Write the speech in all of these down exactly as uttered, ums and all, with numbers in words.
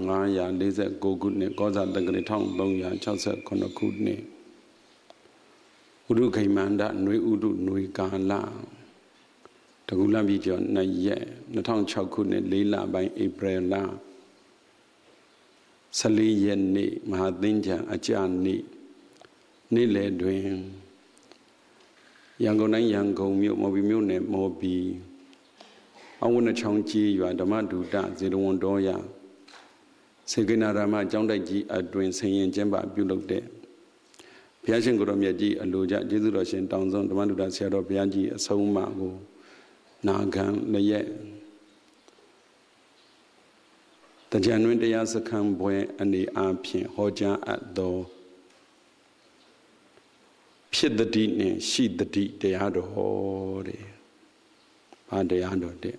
ငါးရာလေးဆယ်ကိုခုနှစ်ကောဇာတက္ကရာတစ်ထောင်သုံးရာခြောက်ဆယ်ခုနှစ်ခုနှစ်ဥရုခိမန္တနွေဥရုနွေကာလတကူလပြည်ကျော်နှစ်ရက်နှစ်ထောင်ခြောက်ခုနှစ်လေးလပိုင်းဧပြီလဆယ်လေးရက်နေ့မဟာသင်္ကြန်အကြနေ့နေ့လယ်တွင်ရန်ကုန်တိုင်းရန်ကုန်မြို့မော်ဘီမြို့နယ်မော်ဘီအဝနချောင်းကြီးရွာဓမ္မဒုတဇေတဝန်တော်ရစေကိနာရမကျောင်းတိုက်ကြီးအတွင်ဆင်ရင်ကျင်းပပြုလုပ်တဲ့ဘုရားရှင်ကိုရောမြတ်ကြီးအလိုကြကျေးဇူးတော်ရှင်တောင်ဆုံးဓမ္မဒုတဆရာတော်ဘုရားကြီးအဆုံးအမကိုနာခံလျက်တကြံတွင်တရားစခန်းပွဲအနေအားဖြင့်ဟောကြားအပ်သောဖြစ်တတိနှင့်ရှိတတိတရားတော်တဲ့ဘာတရားတော်တဲ့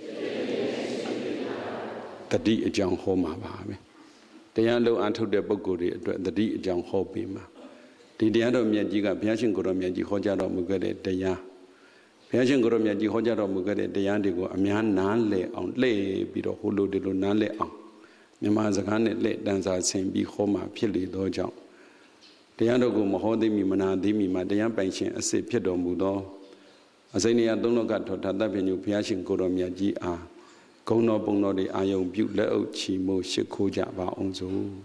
တတိအကြောင်းဟောမှာပါပဲတရားလုံးအထုတ်တဲ့ပုဂ္ဂိုလ်တွေအတွက်တတိအကြောင်းဟောပေးမှာဒီတရားတော်မြတ်ကြီးကဘုရားရှင်ကိုရောမြတ်ကြီးဟောကြားတော်မူခဲ့တဲ့တရားဘုရားရှင်ကိုရောမြတ်ကြီးဟောကြားတော်မူခဲ့တဲ့တရားတွေကိုအများနားလည်အောင်လှည့်ပြီးတော့ဟိုလိုဒီလိုနားလည်အောင်မြန်မာစကားနဲ့လက်တန်းစာဆင်ပြီးဟောမှာဖြစ်လေသောကြောင့်တရားတော်ကိုမဟောသိမီမနာသိမီမှာတရားပိုင်ရှင်အစစ်ဖြစ်တော်မူသောအစိမ့်နေရသုံးလောကထောထာတပညုဘုရားရှင်ကိုရောမြတ်ကြီးအားဂုဏ်တော်ပုံတော်တွေအာယုံပြုလက်အုပ်ချီမို့ရှိခိုးကြပါအောင်စို့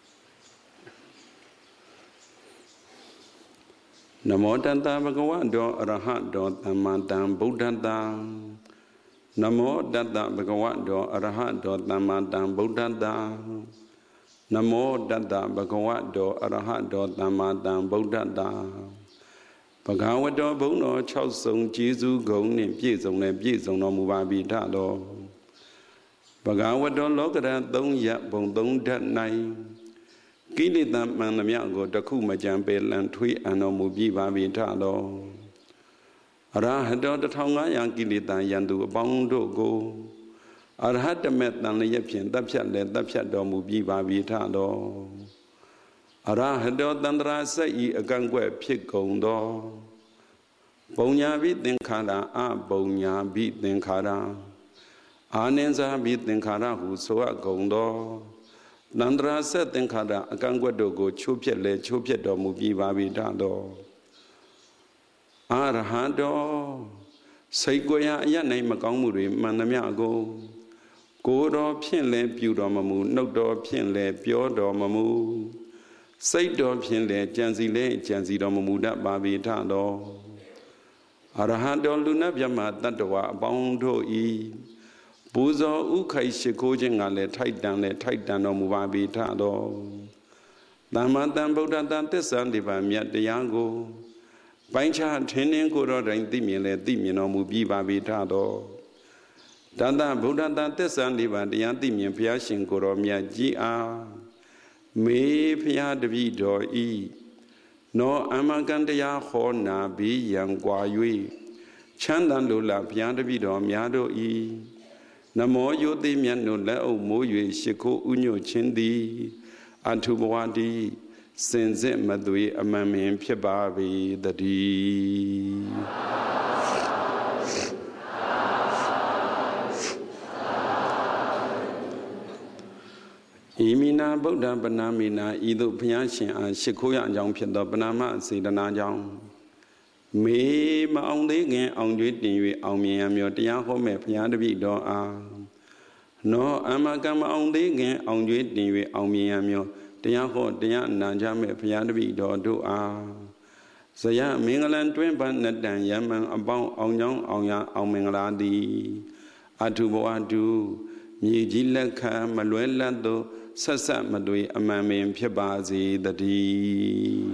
နမောတတ္တဗဂဝတောအရဟတောသမ္မာသမ္ဗုဒ္ဓတ္တနမောတတ္တဗဂဝတောအရဟတောသမ္မာသမ္ဗုဒ္ဓတ္တနမောတတ္တဗဂဝတောအရဟတောသမ္မာသမ္ဗုဒ္ဓတ္တဘဂဝတောဘုန်းတော်၆စုံကျေးဇူးဂုဏ်နှင့်ပြည့်စုံနဲ့ပြည့်စုံတော်မူပါပြီထတော်ဘဂဝတောလောကရန်သုံးရဘုံသုံးဓာတ်၌ကိလေသာမှန်သမျှကိုတခုမကြံပယ်လန်ထွေးအံတော်မူပြီးပါပြီထတော်အရဟတောတစ်ထောင်ငါးရာကိလေသာယံသူအပေါင်းတို့ကိုအရဟတမေတန်လျက်ဖြင့်တပ်ဖြတ်လည်းတပ်ဖြတ်တော်မူပြီးပါပြီထတော်အရဟတောတန္တရာစိတ်ဤအကန့်ကွက်ဖြစ်ကုန်သောပုံညာပိသင်္ခါရအပုံညာပိသင်္ခါရအာနိဇာပိသင်္ခါရဟုဆိုအပ်ကုန်သောတန္တရာဆက်သင်္ခါရအကန့်ကွက်တို့ကိုချိုးဖြက်လဲချိုးဖြက်တော်မူပြီးပါပြီထတော်အာရဟတောစိတ်ကိုယ်ရအရနိုင်မကောင်းမှုတွေမှန်သမျှကိုကိုယ်တော်ဖြင့်လဲပြုတော်မမူနှုတ်တော်ဖြင့်လဲပြောတော်မမူစိတ်တော်ဖြင့်လဲကြံစီလဲကြံစီတော်မမူတတ်ပါပြီထတော်အရဟတောလူနာမြတ်တတ္တဝါအပေါင်းတို့ဤပူဇော်ဥခိုက်ရှိခိုးခြင်းကလည်းထိုက်တန်လည်းထိုက်တန်တော်မူပါပြီထတော်သမ္မာသမ္ဗုဒ္ဓတ္တသစ္စာလေးပါးမြတ်တရားကိုပိုင်းခြားထင်းထင်းကိုယ်တော်တိုင်သိမြင်လည်းသိမြင်တော်မူပြီးပါပြီထတော်တတ္တဗုဒ္ဓတ္တသစ္စာလေးပါးတရားသိမြင်ဘုရားရှင်ကိုယ်တော်မြတ်ကြီးအားမေဖျားတပည့်တော်ဤနောအမကံတရားဟောနာပြီးရန်ကွာ၍ချမ်းသာလိုလားဘုရားတပည့်တော်များတို့ဤနမောယုတိမြတ်တို့လက်အုပ်မိုး၍ရှိခိုးဥညွတ်ခြင်းသည်အထုဘဝတိစင်စစ်မသွေအမှန်မင်ဖြစ်ပါပေတည်းဣမိနာဗုဒ္ဓပနာမိနာဤသို့ဘုရားရှင်အားရှိခိုးရအကြောင်းဖြစ်သောပနာမစေတနာကြောင့်မေမအောင်သေးခင်အောင်ကျွေးတင်၍အောင်မြင်ရမျိုးတရားဟောမဲ့ဘုရားတပည့်တော်အားနောအမကမအောင်သေးခင်အောင်ကျွေးတင်၍အောင်မြင်ရမျိုးတရားဟောတရားနာကြမဲ့ဘုရားတပည့်တော်တို့အားဇယမင်္ဂလံတွင်ပန်းနတံယမံအပေါင်းအောင်ကြောင်းအောင်ရအောင်မင်္ဂလာသည်အထုဘဝတုမြေကြီးလက်ခံမလွဲလတ်သောဆက်ဆက်မသွေအမှန်ပင်ဖြစ်ပါစေတည်း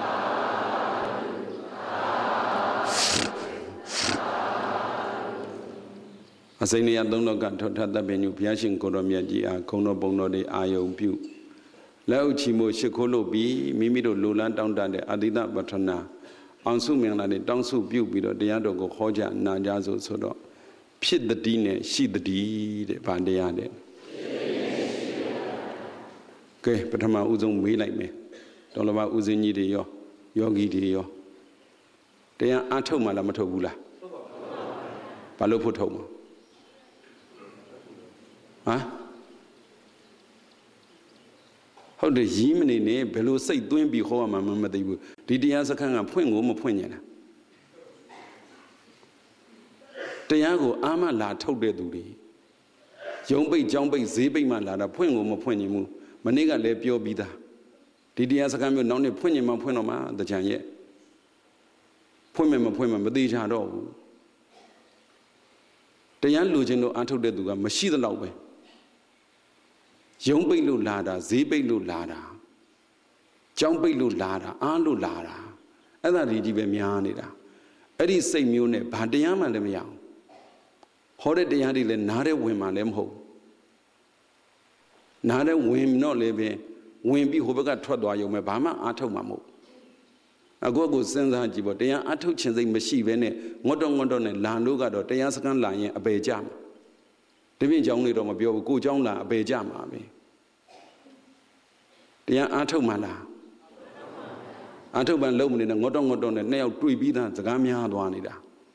အစိမ့်နေရသုံးလောကထောထတပင်ညုဘုရားရှင်ကိုရောမြတ်ကြီးအားခုံတော်ပုံတော်တွေအာယုံပြုလက်ဥချီမို့ရှိခိုးလို့ပြီးမိမိတို့လူလန်းတောင်းတတဲ့အတိတပဋ္ဌနာအောင်စုမင်္ဂလာတွေတောင်းစုပြုပြီးတော့တရားတော်ကိုခေါ်ကြနာကြဆိုဆိုတော့ဖြစ်တတိနဲ့ရှိတတိတဲ့ဗာတရားတဲ့ကဲပထမဦးဆုံးမေးလိုက်မယ်တော်လဘဦးစင်းကြီးတွေရောယောဂီတွေရောတရားအထုတ်မှလားမထုတ်ဘူးလားဘာလို့ဖို့ထုတ်မှာဟမ်ဟုတ်တယ်ရီးမနေနဲ့ဘယ်လိုစိတ်သွင်းပြီးဟောရမှမသိဘူးဒီတရားစခန်းကဖွင့်ကိုမဖွင့်နေတာတရားကိုအာမလာထုတ်တဲ့သူတွေရုံပိတ်ကြောင်းပိတ်ဈေးပိတ်မှလာတာဖွင့်ကိုမဖွင့်နိုင်ဘူးမနေ့ကလည်းပြောပြီးသားဒီတရားစခန်းမျိုးနောက်နေ့ဖွင့်ရင်မှဖွင့်တော့မှတကြံရဲ့ဖွင့်မယ်မဖွင့်မယ်မသေးချတော့ဘူးတရားလူချင်းတို့အားထုတ်တဲ့သူကမရှိသလောက်ပဲရုံပိတ်လို့လာတာဈေးပိတ်လို့လာတာကြောင်းပိတ်လို့လာတာအားလို့လာတာအဲ့ဒါဒီဒီပဲများနေတာအဲ့ဒီစိတ်မျိုးနဲ့ဘာတရားမှလည်းမရအောင်ဟောတဲ့တရားတွေလည်းနားတဲ့ဝင်မှလည်းမဟုတ်နားတဲ့ဝင်တော့လည်းပဲဝင်ပြီးဟိုဘက်ကထွက်သွားရုံပဲဘာမှအားထုတ်မှာမဟုတ်အခုကစဉ်းစားကြည့်ပေါ့တရားအားထုတ်ခြင်းစိတ်မရှိဘဲနဲ့ငွတ်တော့ငွတ်တော့နဲ့လာလို့ကတော့တရားစခန်းလာရင်အပေကြမှာဒီပြင်ကြောင်းလေးတော့မပြောဘူးကိုကြောင်းလာအပေကြမှာပဲတရားအားထုတ်မှလားအားထုတ်ပန်လုံးမနေနဲ့ငွတ်တော့ငွတ်တော့နဲ့နှစ်ယောက်တွေ့ပြီးသားစကားများသွားနေတာ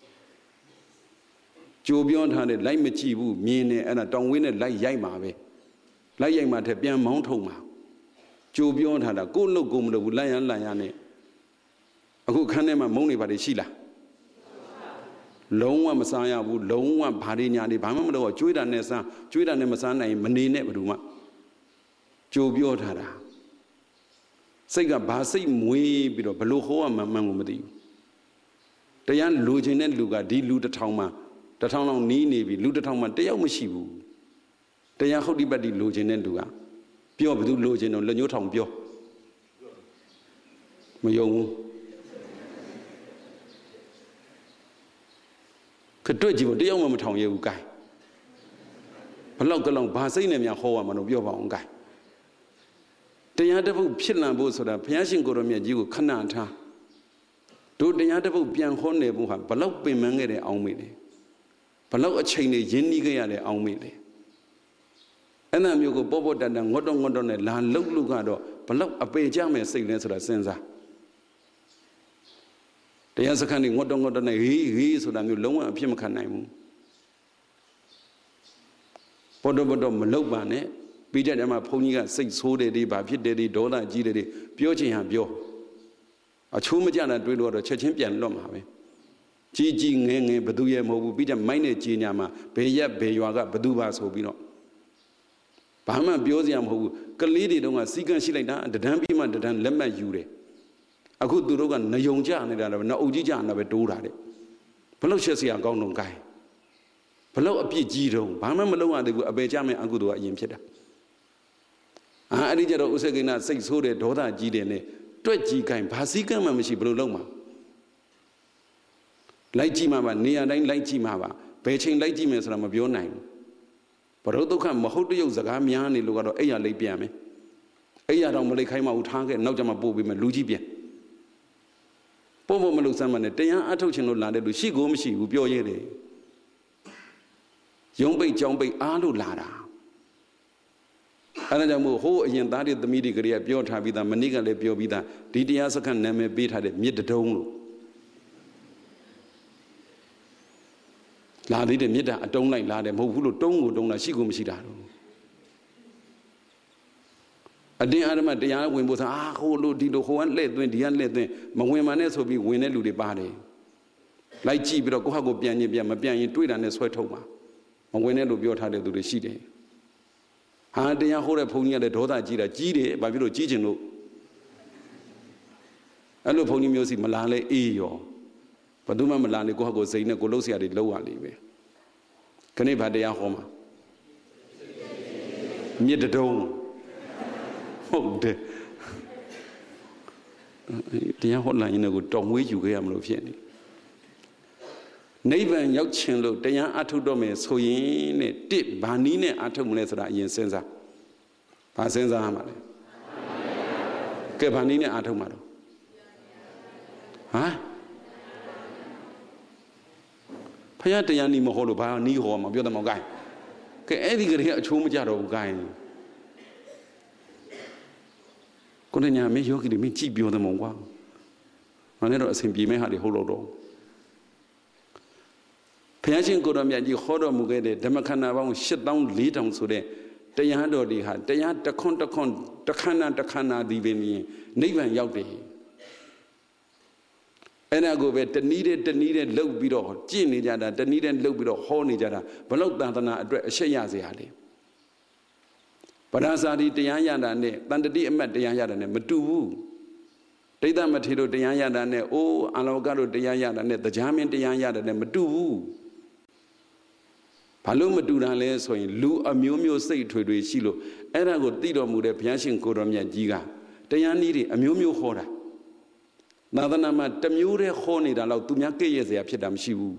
ကြိုပြောထားတဲ့လိုက်မကြည့်ဘူးမြင်နေအဲ့ဒါတောင်ဝင်းနဲ့လိုက်ရိုက်မှာပဲလိုက်ရိုက်မှထက်ပြန်မောင်းထုံမှာကြိုပြောထားတာကိုယ့်လုတ်ကိုမလုပ်ဘူးလိုက်ရန်လိုက်ရနဲ့အခုခန်းထဲမှာမုန်းနေပါလေရှိလားလုံးဝမစားရဘူးလုံးဝဘာတွေညာတွေဘာမှမလုပ်တော့ကျွေးတာနဲ့စားကျွေးတာနဲ့မစားနိုင်မနေနဲ့ဘယ်သူမှကြိုပြောထားတာစိတ်ကဘာစိတ်မွေးပြီးတော့ဘလို့ဟောရမှမှန်းကိုမသိဘူးတရားလူချင်းတဲ့လူကဒီလူတစ်ထောင်မှတစ်ထောင်လောက်နီးနေပြီလူတစ်ထောင်မှတယောက်မရှိဘူးတရားဟုတ်ဒီပတ်ဒီလူချင်းတဲ့လူကပြောဘယ်သူလူချင်းတော့လက်ညှိုးထောင်ပြောမယုံဘူးခတွက်ကြည့်ဖို့တယောက်မှမထောင်ရဘူး gain ဘလောက်ကလောင်ဘာစိတ်နဲ့များဟောရမှာလို့ပြောပါအောင် gain တရားတစ်ပုဒ်ဖြစ်လံဖို့ဆိုတာဘုရားရှင်ကိုရောမြတ်ကြီးကိုခဏထားတို့တရားတစ်ပုဒ်ပြန်ဟောနေဖို့ဟာဘလောက်ပင်ပန်းခဲ့တဲ့အောင်မေလေဘလောက်အချိန်နဲ့ရင်းနှီးခဲ့ရတဲ့အောင်မေလေအဲ့ဒါမျိုးကိုပေါ်ပေါ်တန်တန်ငွတ်တော့ငွတ်တော့နဲ့လာလှုပ်လို့ကတော့ဘလောက်အပေကြမဲ့စိတ်လဲဆိုတာစဉ်းစားတရားစခန်းนี่ငွတ်တော့ငွတ်တော့နဲ့ဟေးဟေးဆိုတာမျိုးလုံးဝအဖြစ်မခံနိုင်ဘူးပေါ်တော့ပေါ်တော့မလုပ်ပါနဲ့ပြီးတဲ့တည်းမှာဘုန်းကြီးကစိတ်ဆိုးတယ်ဒီဘာဖြစ်တယ်ဒီဒေါသကြီးတယ်ဒီပြောချင်ဟန်ပြောအချိုးမကြတာတွေးလို့တော့ချက်ချင်းပြန်လွတ်မှာပဲကြီးကြီးငယ်ငယ်ဘသူရဲ့မဟုတ်ဘူးပြီးတဲ့မိုက်နဲ့ကြီးညာမှာဘယ်ရက်ဘယ်ရွာကဘသူပါဆိုပြီးတော့ဘာမှပြောစရာမဟုတ်ဘူးကလေးတွေတုန်းကစီကံရှိလိုက်တာတဒန်းပြီးမှတဒန်းလက်မှတ်ယူတယ်အခုသူတို့ကနယုံကြနေတာတော့နအုပ်ကြီးကြနေတာပဲတိုးတာတဲ့ဘလို့ချက်စရာကောင်းတော့ gain ဘလို့အပြစ်ကြီးတော့ဘာမှမလုပ်ရသေးဘူးအပေကြမဲ့အကုသိုလ်ကအရင်ဖြစ်တာအာအဲ့ဒီကြတော့ဥစ္စေကိန်းစိတ်ဆိုးတယ်ဒေါသကြီးတယ်နဲ့တွက်ကြည့် gain ဘာစည်းကမ်းမှမရှိဘလို့လုံးမှာလိုက်ကြည့်မှာပါနေရာတိုင်းလိုက်ကြည့်မှာပါဘယ်ချိန်လိုက်ကြည့်မယ်ဆိုတာမပြောနိုင်ဘူးဘရုဒုက္ခမဟုတ်တရုပ်စကားများနေလို့ကတော့အဲ့ရလိတ်ပြန်မယ်အဲ့ရတော့မလိတ်ခိုင်းမှဦးထားခဲ့နောက်ကျမှပို့ပြီးမယ်လူကြီးပြန်ပို့ဖို့မလုပ်စမ်းမနဲ့တရားအထုတ်ခြင်းလို့လာတဲ့လူရှိကိုမရှိဘူးပြောရဲတယ်ရုံပိတ်ကြောင်းပိတ်အားလို့လာတာအဲ့ဒါကြောင့်မို့ဟိုးအရင်သားတွေသမီးတွေကလေးကပြောထားပြီးသားမနေ့ကလည်းပြောပြီးသားဒီတရားစခန်းနာမည်ပေးထားတဲ့မြစ်တုံးလို့လာသေးတယ်မြစ်တာအတုံးလိုက်လာတယ်မဟုတ်ဘူးလို့တုံးကိုတုံးတာရှိကိုမရှိတာတော့အတင်းအာရမတရားဝင်ဖို့ဆိုအာဟိုလိုဒီလိုဟိုကလှည့်သွင်းဒီကလှည့်သွင်းမဝင်မှနဲ့ဆိုပြီးဝင်တဲ့လူတွေပါတယ်လိုက်ကြည့်ပြီးတော့ကိုယ့်ဟာကိုပြန်ရင်ပြန်မပြန်ရင်တွေးတာနဲ့ဆွဲထုတ်မှာမဝင်တဲ့လူပြောထားတဲ့သူတွေရှိတယ်ဟာတရားဟိုးတဲ့ဘုန်းကြီးကလည်းဒေါသကြီးတာကြီးတယ်ဘာဖြစ်လို့ကြီးချင်လို့အဲ့လိုဘုန်းကြီးမျိုးစီမလာလဲအေးရောဘယ်သူမှမလာနေကိုယ့်ဟာကိုစိတ်နဲ့ကိုလှုပ်ရှားတွေလှုပ်ရလိမ့်မယ်ခဏဗာတရားဟောမှာမြစ်တုံးဟုတ်တယ်တရားဟောလာရင်ကိုတောင်ဝေးယူခဲ့ရမလို့ဖြစ်နေနိဗ္ဗာန်ရောက်ခြင်းလို့တရားအထုတ်တော့မယ်ဆိုရင်တဲ့တစ်ဘာနည်းနဲ့အထုတ်မလဲဆိုတာအရင်စဉ်းစားဘာစဉ်းစားရမှာလဲကဲဘာနည်းနဲ့အထုတ်မှာတော့ဟမ်ဖယားတရားနီးမဟောလို့ဘာနီးဟောမှာပြောတယ်မောင်ကိုင်းကဲအဲ့ဒီကလေးကအချိုးမကြတော့ဘူးကိုင်းကိုယ်ညာမေယောဂီတွေမကြည့်ပြောတယ်မောင်ကွာငါနဲ့တော့အစဉ်ပြေမဲ့ဟာတွေဟုတ်လို့တော့ဘုရားရှင်ကိုယ်တော်မြတ်ကြီးဟောတော်မူခဲ့တဲ့ဓမ္မခန္ဓာပေါင်းရှစ်သောင်းလေးထောင်ဆိုတဲ့တရားတော်တွေဟာတရားတခွန်းတခွန်းတခဏတခဏဒီပင်နိဗ္ဗာန်ရောက်တယ်အဲ့ဒါကိုပဲတနည်းတဲ့တနည်းတဲ့လှုပ်ပြီးတော့ကြင့်နေကြတာတနည်းတဲ့လှုပ်ပြီးတော့ဟောနေကြတာဘလို့တန်တနာအတွက်အရှက်ရစရာလေပရဇာတိတရားရတာနဲ့တန်တတိအမတ်တရားရတာနဲ့မတူဘူးဒိဋ္ဌမထေရတို့တရားရတာနဲ့အိုးအာလောကတို့တရားရတာနဲ့တရားမင်းတရားရတာနဲ့မတူဘူးဘာလို့မတူတာလဲဆိုရင်လူအမျိုးမျိုးစိတ်ထွေထွေရှိလို့အဲ့ဒါကိုသိတော်မူတဲ့ဘုရားရှင်ကိုတော်မြတ်ကြီးကတရားနည်းတွေအမျိုးမျိုးဟောတာသာသနာမှာတမျိုးတည်းဟောနေတာတော့သူများကြည့်ရစရာဖြစ်တာမရှိဘူး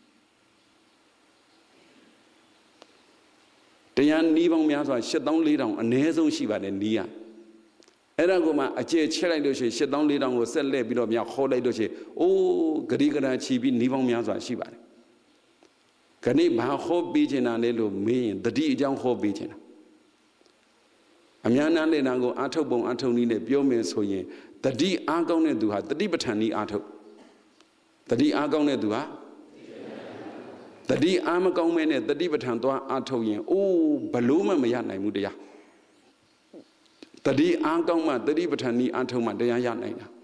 တရားနည်းပေါင်းများစွာရှစ်သောင်းလေးထောင်အနည်းဆုံးရှိပါတယ်နည်းอ่ะအဲ့ဒါကိုမှအကျယ်ချက်လိုက်လို့ရှိရင်ရှစ်သောင်းလေးထောင်ကိုဆက်လက်ပြီးတော့များခေါ်လိုက်လို့ရှိရင်အိုးဂရိကရာချီပြီးနည်းပေါင်းများစွာရှိပါတယ်ခဏိဘာဟောပြီးချင်တာလဲလို့မေးရင်တတိအကြောင်းဟောပြီးချင်တာအများနာလေနာကိုအာထုတ်ပုံအာထုတ်နည်းနဲ့ပြောမယ်ဆိုရင်တတိအားကောင်းတဲ့သူဟာတတိပဋ္ဌာန်နည်းအာထုတ်တတိအားကောင်းတဲ့သူဟာတတိအားမကောင်းမဲနဲ့တတိပဋ္ဌာန်သွားအာထုတ်ရင်အိုးဘလို့မှမရနိုင်ဘူးတရားတတိအားကောင်းမှတတိပဋ္ဌာန်နည်းအာထုတ်မှတရားရနိုင်တာ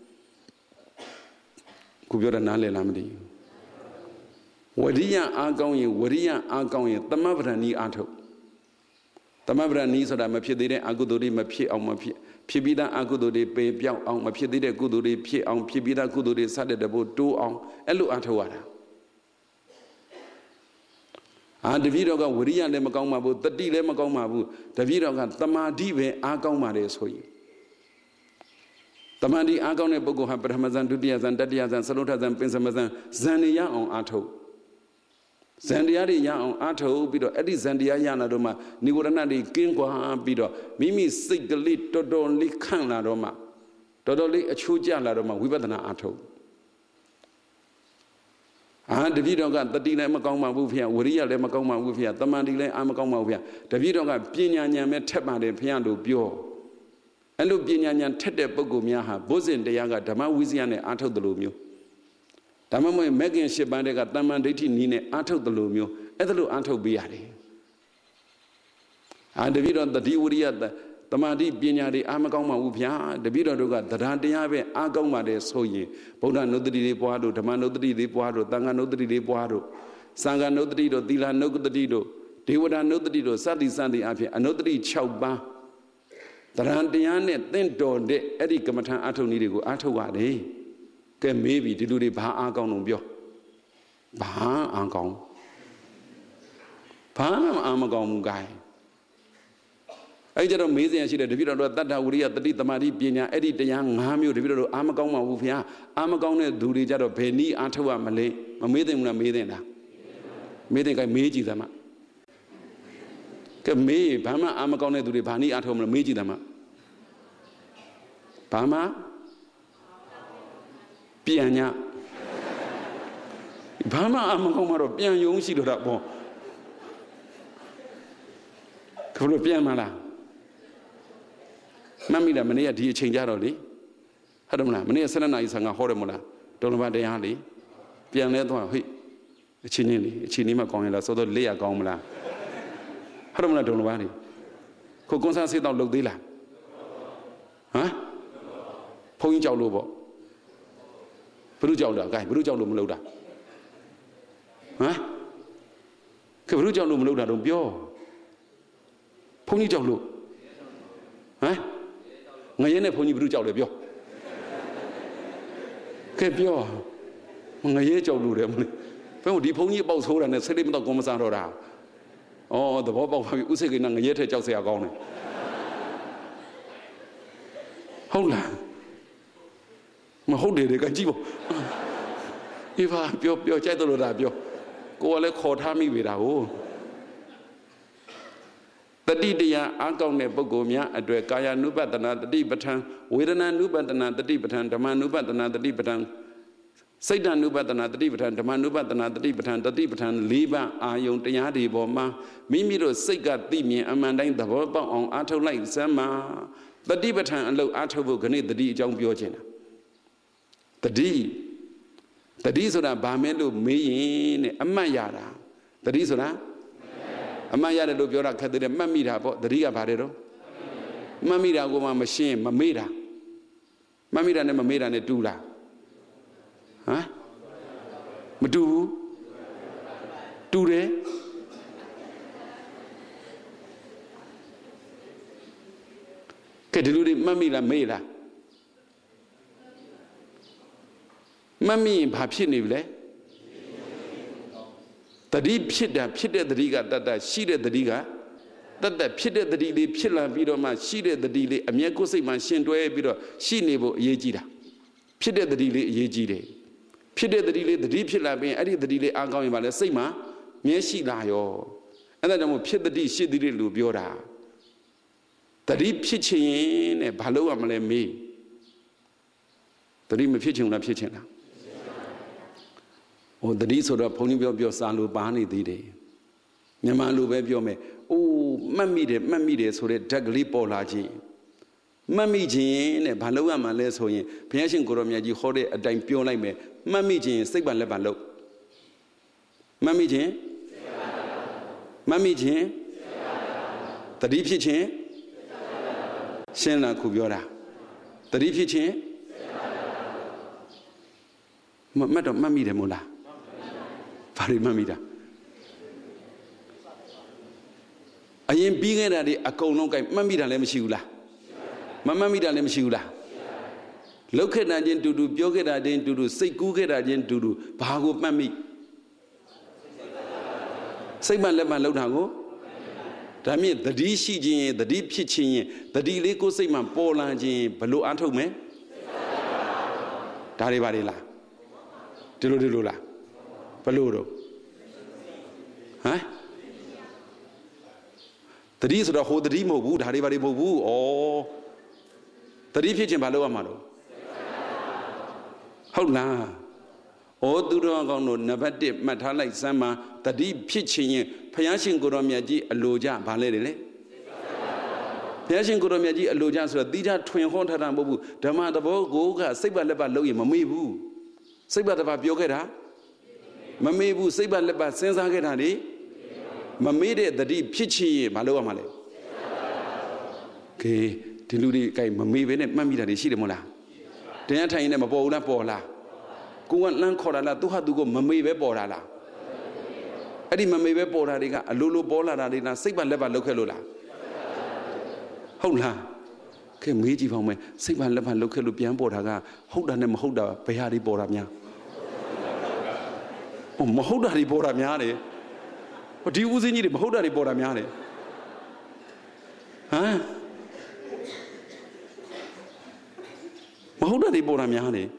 ခုပြောတာနားလည်လားမသိဘူးဝရိယအားကောင်းရင်ဝရိယအားကောင်းရင်သမဗ္ဗရဏီအားထုတ်သမဗ္ဗရဏီဆိုတာမဖြစ်သေးတဲ့အကုသိုလ်တွေမဖြစ်အောင်မဖြစ်ဖြစ်ပြီးသားအကုသိုလ်တွေပေပြောက်အောင်မဖြစ်သေးတဲ့ကုသိုလ်တွေဖြစ်အောင်ဖြစ်ပြီးသားကုသိုလ်တွေစတဲ့တဘို့တိုးအောင်အဲ့လိုအားထုတ်ရတာအာတပည့်တော်ကဝရိယလည်းမကောင်းပါဘူးတတိလည်းမကောင်းပါဘူးတပည့်တော်ကသမာဓိပဲအားကောင်းပါလေဆိုရင်တမာတိအားကောင်းတဲ့ပုဂ္ဂိုလ်ဟာပထမဇန်ဒုတိယဇန်တတိယဇန်သရုတ်ထဇန်ပင်စမဇန်ဇန်နေရအောင်အားထုတ်ဇန်တရားတွေရအောင်အားထုတ်ပြီးတော့အဲ့ဒီဇန်တရားရလာတော့မှនិဝရဏတွေကင်းကွာပြီးတော့မိမိစိတ်ကလေးတော်တော်လေးခန့်လာတော့မှတော်တော်လေးအချိုးကျလာတော့မှဝိပဿနာအားထုတ်အာတပည့်တော်ကတတိလည်းမကောင်းပါဘူးဖေဝရိယလည်းမကောင်းပါဘူးဖေတမန်တိလည်းအာမကောင်းပါဘူးဖေတပည့်တော်ကပညာဉာဏ်ပဲထက်ပါတယ်ဖေတို့ပြောအဲ့လိုပညာဉာဏ်ထက်တဲ့ပုဂ္ဂိုလ်များဟာဘုဇင်တရားကဓမ္မဝိဇ္ဇာနဲ့အားထုတ်တယ်လို့မျိုးဓမ္မမွေမဂ္ဂင်၈ပါးတဲ့ကတမ္မန်ဒိဋ္ဌိနည်းနဲ့အားထုတ်တယ်လို့မျိုးအဲ့ဒါလို့အားထုတ်ပေးရတယ်အာတပည့်တော်တတိဝရိယတမာတိပညာတွေအားမကောင်းပါဘူးဗျာတပည့်တော်တို့ကတရားတရားပဲအားကောင်းပါတယ်ဆိုရင်ဗုဒ္ဓနုတ္တိတွေပွားတို့ဓမ္မနုတ္တိတွေပွားတို့သံဃာနုတ္တိတွေပွားတို့သံဃာနုတ္တိတို့သီလနုတ္တိတို့ဒေဝတာနုတ္တိတို့စသည်စသည်အဖြစ်အနုတ္တိ၆ပါးတရားတရားနဲ့သင့်တော်တဲ့အဲ့ဒီကမ္မထာအားထုတ်နည်းတွေကိုအားထုတ်ရတယ်ကဲမေးပြီဒီလူတွေဘာအားကောင်းလို့ပြောဘာအားကောင်းဘာမှအားမကောင်းဘူး gain အဲ့ကြတော့မေးစရာရှိတယ်တပည့်တော်တို့တတ္တဝရိယတတိတမာတိပညာအဲ့ဒီတရား၅မျိုးတပည့်တော်တို့အားမကောင်းပါဘူးဗျာအားမကောင်းတဲ့သူတွေကြတော့ဘယ်နည်းအားထုတ်ရမလဲမမေးသင့်ဘူးလားမေးသင့်လားမေးသင့် gain မေးကြည့်သမှာကဲမေးဘာမှအားမကောင်းတဲ့သူတွေဘာနည်းအားထုတ်မလဲမေးကြည့်သမှာဘာမှပြန်ညဘာမှအားမကောင်းမှတော့ပြန်ယုံရှိတော့တာပေါ့ခလို့ပြန်မလားမမိလားမနေ့ကဒီအချိန်ကြတော့လေဟုတ်တယ်မလားမနေ့ကဆယ်နှစ်နာရီဆန်ကဟောတယ်မလားတော်တော်တရားလေပြန်လဲသွားဟိအချင်းချင်းလေအချင်းချင်းမှကောင်းရလားစောစောလက်ရကောင်းမလားဟုတ်တယ်မလားတော်တော်လေခုကွန်ဆာဆေးတော့လုပ်သေးလားဟမ်ဘုန်းကြီးကြောက်လို့ပေါ့ဘယ်လိုကြောက်တာကဲဘယ်လိုကြောက်လို့မလုပ်တာဟမ်ကဲဘယ်လိုကြောက်လို့မလုပ်တာတော့ပြောဘုန်းကြီးကြောက်လို့ဟမ်ငရဲနဲ့ဘုန်းကြီးဘယ်လိုကြောက်လဲပြောကဲပြောငရဲကြောက်လို့တယ်မလို့ဘယ်ဟိုဒီဘုန်းကြီးပေါက်ဆိုးတာနဲ့စိတ်လေးမတော့ကွန်မစားတော့တာဩသဘောပေါက်ပါပြီဥစိတ်ကိန်းငရဲထက်ကြောက်စရာကောင်းတယ်ဟုတ်လားမဟုတ်တယ်ကကြည့်ပေါ့ဒီပါပြောပြောကြိုက်တယ်လို့ဒါပြောကိုကလည်းခေါ်ထားမိပြီတာဟုတ်တတိတရားအားကောင်းတဲ့ပုဂ္ဂိုလ်များအတွက်ကာယ ानु ပတ္တနာတတိပဋ္ဌာန်ဝေဒနာ ानु ပတ္တနာတတိပဋ္ဌာန်ဓမ္မ ानु ပတ္တနာတတိပဋ္ဌာန်စိတ် ानु ပတ္တနာတတိပဋ္ဌာန်ဓမ္မ ानु ပတ္တနာတတိပဋ္ဌာန်တတိပဋ္ဌာန်၄ပါးအာယုံတရားတွေပေါ်မှာမိမိတို့စိတ်ကသိမြင်အမှန်တိုင်းသဘောပေါက်အောင်အားထုတ်လိုက်စမ်းမှာတတိပဋ္ဌာန်အလုပ်အားထုတ်ဖို့ခဏတတိအကြောင်းပြောချင်တာတတိတတိဆိုတာဘာမဲလို့မေးရင်တဲ့အမှတ်ရတာတတိဆိုတာအမှတ်ရတယ်လို့ပြောတာခက်တဲ့မှတ်မိတာပေါ့တတိကဘာတဲ့တော့မှတ်မိတာကိုမှမရှင်းမမေ့တာမှတ်မိတာနဲ့မမေ့တာနဲ့တူလားဟမ်မတူဘူးတူတယ်ကဲဒီလိုတွေမှတ်မိလားမေ့လားမှတ်မိရင်ဘာဖြစ်နေပြီလဲတတိဖြစ်တာဖြစ်တဲ့တတိကတတ်တာရှိတဲ့တတိကတတ်တဲ့ဖြစ်တဲ့တတိလေးဖြစ်လာပြီးတော့မှရှိတဲ့တတိလေးအမျက်ကိုယ်စိတ်မှရှင်တွဲပြီးတော့ရှိနေဖို့အရေးကြီးတာဖြစ်တဲ့တတိလေးအရေးကြီးတယ်ဖြစ်တဲ့တတိလေးတတိဖြစ်လာပြီးအဲ့ဒီတတိလေးအားကောင်းရင်ပါလဲစိတ်မှမြဲရှိလာရောအဲ့ဒါကြောင့်မို့ဖြစ်တတိရှိတတိလို့ပြောတာတတိဖြစ်ချင်ရင်တဲ့ဘာလို့ရမလဲမေးတတိမဖြစ်ချင်ဘူးလားဖြစ်ချင်လားဟိုတတိဆိုတော့ဘုန်းကြီးပြောပြောစာလိုပါနေသေးတယ်မြန်မာလိုပဲပြောမယ်အိုးမှတ်မိတယ်မှတ်မိတယ်ဆိုတဲ့ဓာတ်ကလေးပေါ်လာခြင်းမှတ်မိခြင်းတဲ့ဘာလို့ရမှာလဲဆိုရင်ဘုရားရှင်ကိုရောမြတ်ကြီးဟောတဲ့အတိုင်းပြောလိုက်မယ်မှတ်မိခြင်းစိတ်ပါလက်ပါလို့မှတ်မိခြင်းမှတ်မိခြင်းတတိဖြစ်ခြင်းရှင်းလားခုပြောတာတတိဖြစ်ခြင်းမတ်တော့မှတ်မိတယ်မို့လားဘာတွေမှတ်မိတာအရင်ပြီးခဲ့တာတွေအကုန်လုံးကိုမှတ်မိတာလည်းမရှိဘူးလားမမှတ်မိတာလည်းမရှိဘူးလားလောက်ခဲ့တာချင်းတူတူပြောခဲ့တာချင်းတူတူစိတ်ကူးခဲ့တာချင်းတူတူဘာကိုမှတ်မိစိတ်မှလက်မှလောက်တာကိုဒါမြင့်တတိရှိခြင်းရင်တတိဖြစ်ခြင်းရင်တတိလေးကိုစိတ်မှပေါ်လာခြင်းဘလို့အားထုတ်မယ်ဒါတွေပါလေလားဒီလိုဒီလိုလားဘလို့တော့ဟမ်တတိဆိုတော့ဟိုတတိမဟုတ်ဘူးဒါတွေပါတွေမဟုတ်ဘူးဩတတိဖြစ်ခြင်းဘာလို့ရမှာလို့ဟုတ်လားဩသူတော်ကောင်းတို့နံပါတ်တစ်မှတ်ထားလိုက်စမ်းမှာတတိဖြစ်ခြင်းရင်ဘုရားရှင်ကိုရောမြတ်ကြီးအလိုကြဘာလဲလေဘုရားရှင်ကိုရောမြတ်ကြီးအလိုကြဆိုတော့တိကျထွင်ဟောထားတာမဟုတ်ဘူးဓမ္မသဘောကိုကစိတ်ပါလက်ပါလုပ်ရင်မမေ့ဘူးစိတ်ပါတပါပြောခဲ့တာမမေ့ဘူးစိတ်ပါလက်ပါစဉ်းစားခဲ့တာလေမမေ့တဲ့တတိဖြစ်ချင်ရင်မလုပ်ရမှာလေကဲဒီလူတွေကြိုက်မမေ့ပဲနဲ့မှတ်မိတာတွေရှိတယ်မို့လားတရားထိုင်ရင်လည်းမပေါ်ဘူးလားပေါ်လားကိုကလမ်းခေါ်တာလားသူဟာသူကမမေ့ပဲပေါ်တာလားအဲ့ဒီမမေ့ပဲပေါ်တာတွေကအလိုလိုပေါ်လာတာတွေလားစိတ်ပါလက်ပါလုပ်ခဲ့လို့လားဟုတ်လားကဲမေးကြည့်ပါဦးမယ်စိတ်ပါလက်ပါလုပ်ခဲ့လို့ပြန်ပေါ်တာကဟုတ်တာနဲ့မဟုတ်တာဘယ်ဟာတွေပေါ်တာများဟိုမဟုတ်တာတွေပေါ်တာများတယ်ဟိုဒီဦးစင်းကြီးတွေမဟုတ်တာတွေပေါ်တာများတယ်ဟမ်မဟုတ်တာတွေပေါ်တာများတယ်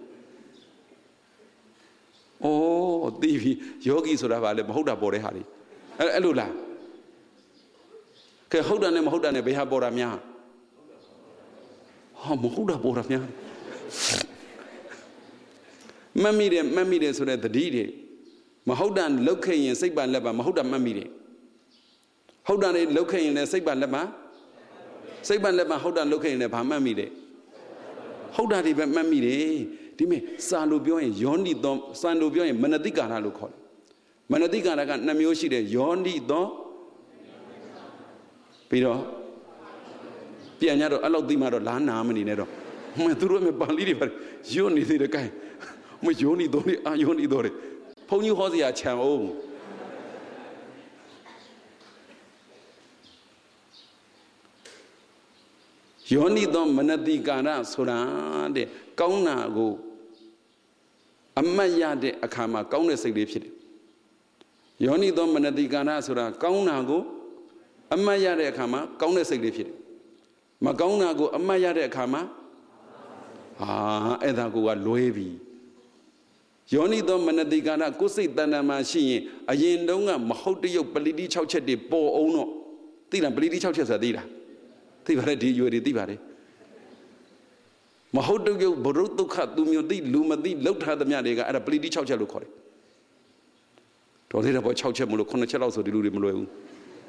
ဩသိပြီယောဂီဆိုတာဗာလေမဟုတ်တာပေါ်တဲ့ဟာတွေအဲ့အဲ့လိုလားကဲဟုတ်တာနဲ့မဟုတ်တာနဲ့ဘယ်ဟာပေါ်တာများဟာမဟုတ်တာပေါ်တာများမှတ်မိတယ်မှတ်မိတယ်ဆိုတဲ့တတိတွေမဟုတ်တာလောက်ခဲ့ရင်စိတ်ပါလက်ပါမဟုတ်တာမှတ်မိတယ်ဟုတ်တာတွေလောက်ခဲ့ရင်လည်းစိတ်ပါလက်ပါစိတ်ပါလက်ပါဟုတ်တာလောက်ခဲ့ရင်လည်းဘာမှတ်မိတယ်ဟုတ်တာတွေပဲမှတ်မိတယ်ဒီမဲ့စာလို့ပြောရင်ယောနိသောစာလို့ပြောရင်မနတိကာရလို့ခေါ်တယ်မနတိကာရကနှစ်မျိုးရှိတယ်ယောနိသောပြီးတော့ပြန်ကြတော့အဲ့လောက်သိမှတော့လားနာမနေနဲ့တော့မင်းသူတို့ကပါဠိတွေပါယောနေသေးတယ်ကဲမယောနိသောလေအာယောနိသောလေဘုန်းကြီးဟောစရာခြံအောင်ယောနိသောမနတိကာရဆိုတာတဲ့ကောင်းတာကိုအမတ်ရတဲ့အခါမှာကောင်းတဲ့စိတ်လေးဖြစ်တယ်ယောနိသောမနတိကာရဆိုတာကောင်းတာကိုအမတ်ရတဲ့အခါမှာကောင်းတဲ့စိတ်လေးဖြစ်တယ်မကောင်းတာကိုအမတ်ရတဲ့အခါမှာဟာအဲ့ဒါကိုကလွဲပြီယောနိသောမနတိကာရကိုယ်စိတ်တဏ္ဍာမှာရှိရင်အရင်တုန်းကမဟုတ်တရုပ်ပလိတိ၆ချက်တွေပေါ်အောင်တော့သိလားပလိတိ၆ချက်ဆိုတာသိလားသိပါတယ်ဒီရွယ်တွေသိပါတယ်မဟုတ်တရုပ်ဘရုဒုက္ခသူမျိုးသိလူမသိလောက်ထားသမျှတွေကအဲ့ဒါပလိတိ၆ချက်လို့ခေါ်တယ်တော်သေးတယ်ပေါ့၆ချက်မလို့ခုနှစ်ချက်လောက်ဆိုဒီလူတွေမလွယ်ဘူး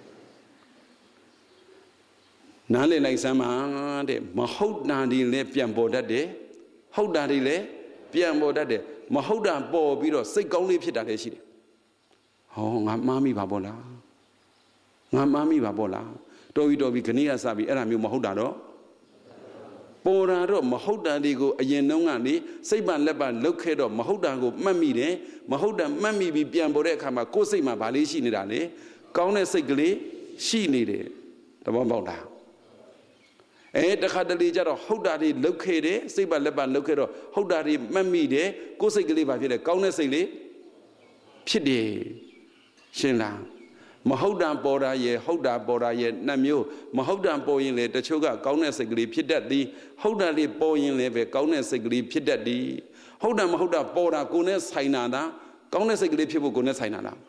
နားလည်လိုက်စမ်းပါတဲ့မဟုတ်တာတွေလည်းပြန်ပေါ်တတ်တယ်ဟုတ်တာတွေလည်းပြန်ပေါ်တတ်တယ်မဟုတ်တာပေါ်ပြီးတော့စိတ်ကောင်းလေးဖြစ်တာလည်းရှိတယ်ဟောငါမှားမိပါပေါ့လားငါမှားမိပါပေါ့လားတော်ပြီတော်ပြီခဏရစပြီအဲ့ဒါမျိုးမဟုတ်တာတော့ပေါ်တာတော့မဟုတ်တာတွေကိုအရင်တုန်းကနေစိတ်ပါလက်ပါလှုပ်ခဲ့တော့မဟုတ်တာကိုမှတ်မိတယ်မဟုတ်တာမှတ်မိပြီးပြန်ပေါ်တဲ့အခါမှာကိုယ်စိတ်မှာဗာလေးရှိနေတာလေကောင်းတဲ့စိတ်ကလေးရှိနေတယ်သဘောပေါက်လားအဲတခါတလေကျတော့ဟုတ်တာတွေလှုပ်ခဲ့တယ်စိတ်ပါလက်ပါလှုပ်ခဲ့တော့ဟုတ်တာတွေမှတ်မိတယ်ကိုယ်စိတ်ကလေးဗာဖြစ်တယ်ကောင်းတဲ့စိတ်လေးဖြစ်တယ်ရှင်းလားမဟုတ်တာပေါ်တာရဲ့ဟုတ်တာပေါ်တာရဲ့နှစ်မျိုးမဟုတ်တာပေါ်ရင်လေတချို့ကကောင်းတဲ့စိတ်ကလေးဖြစ်တတ်သည်ဟုတ်တာလေးပေါ်ရင်လည်းပဲကောင်းတဲ့စိတ်ကလေးဖြစ်တတ်သည်ဟုတ်တာမဟုတ်တာပေါ်တာကိုယ်နဲ့ဆိုင်တာလားကောင်းတဲ့စိတ်ကလေးဖြစ်ဖို့ကိုယ်နဲ့ဆိုင်တာလား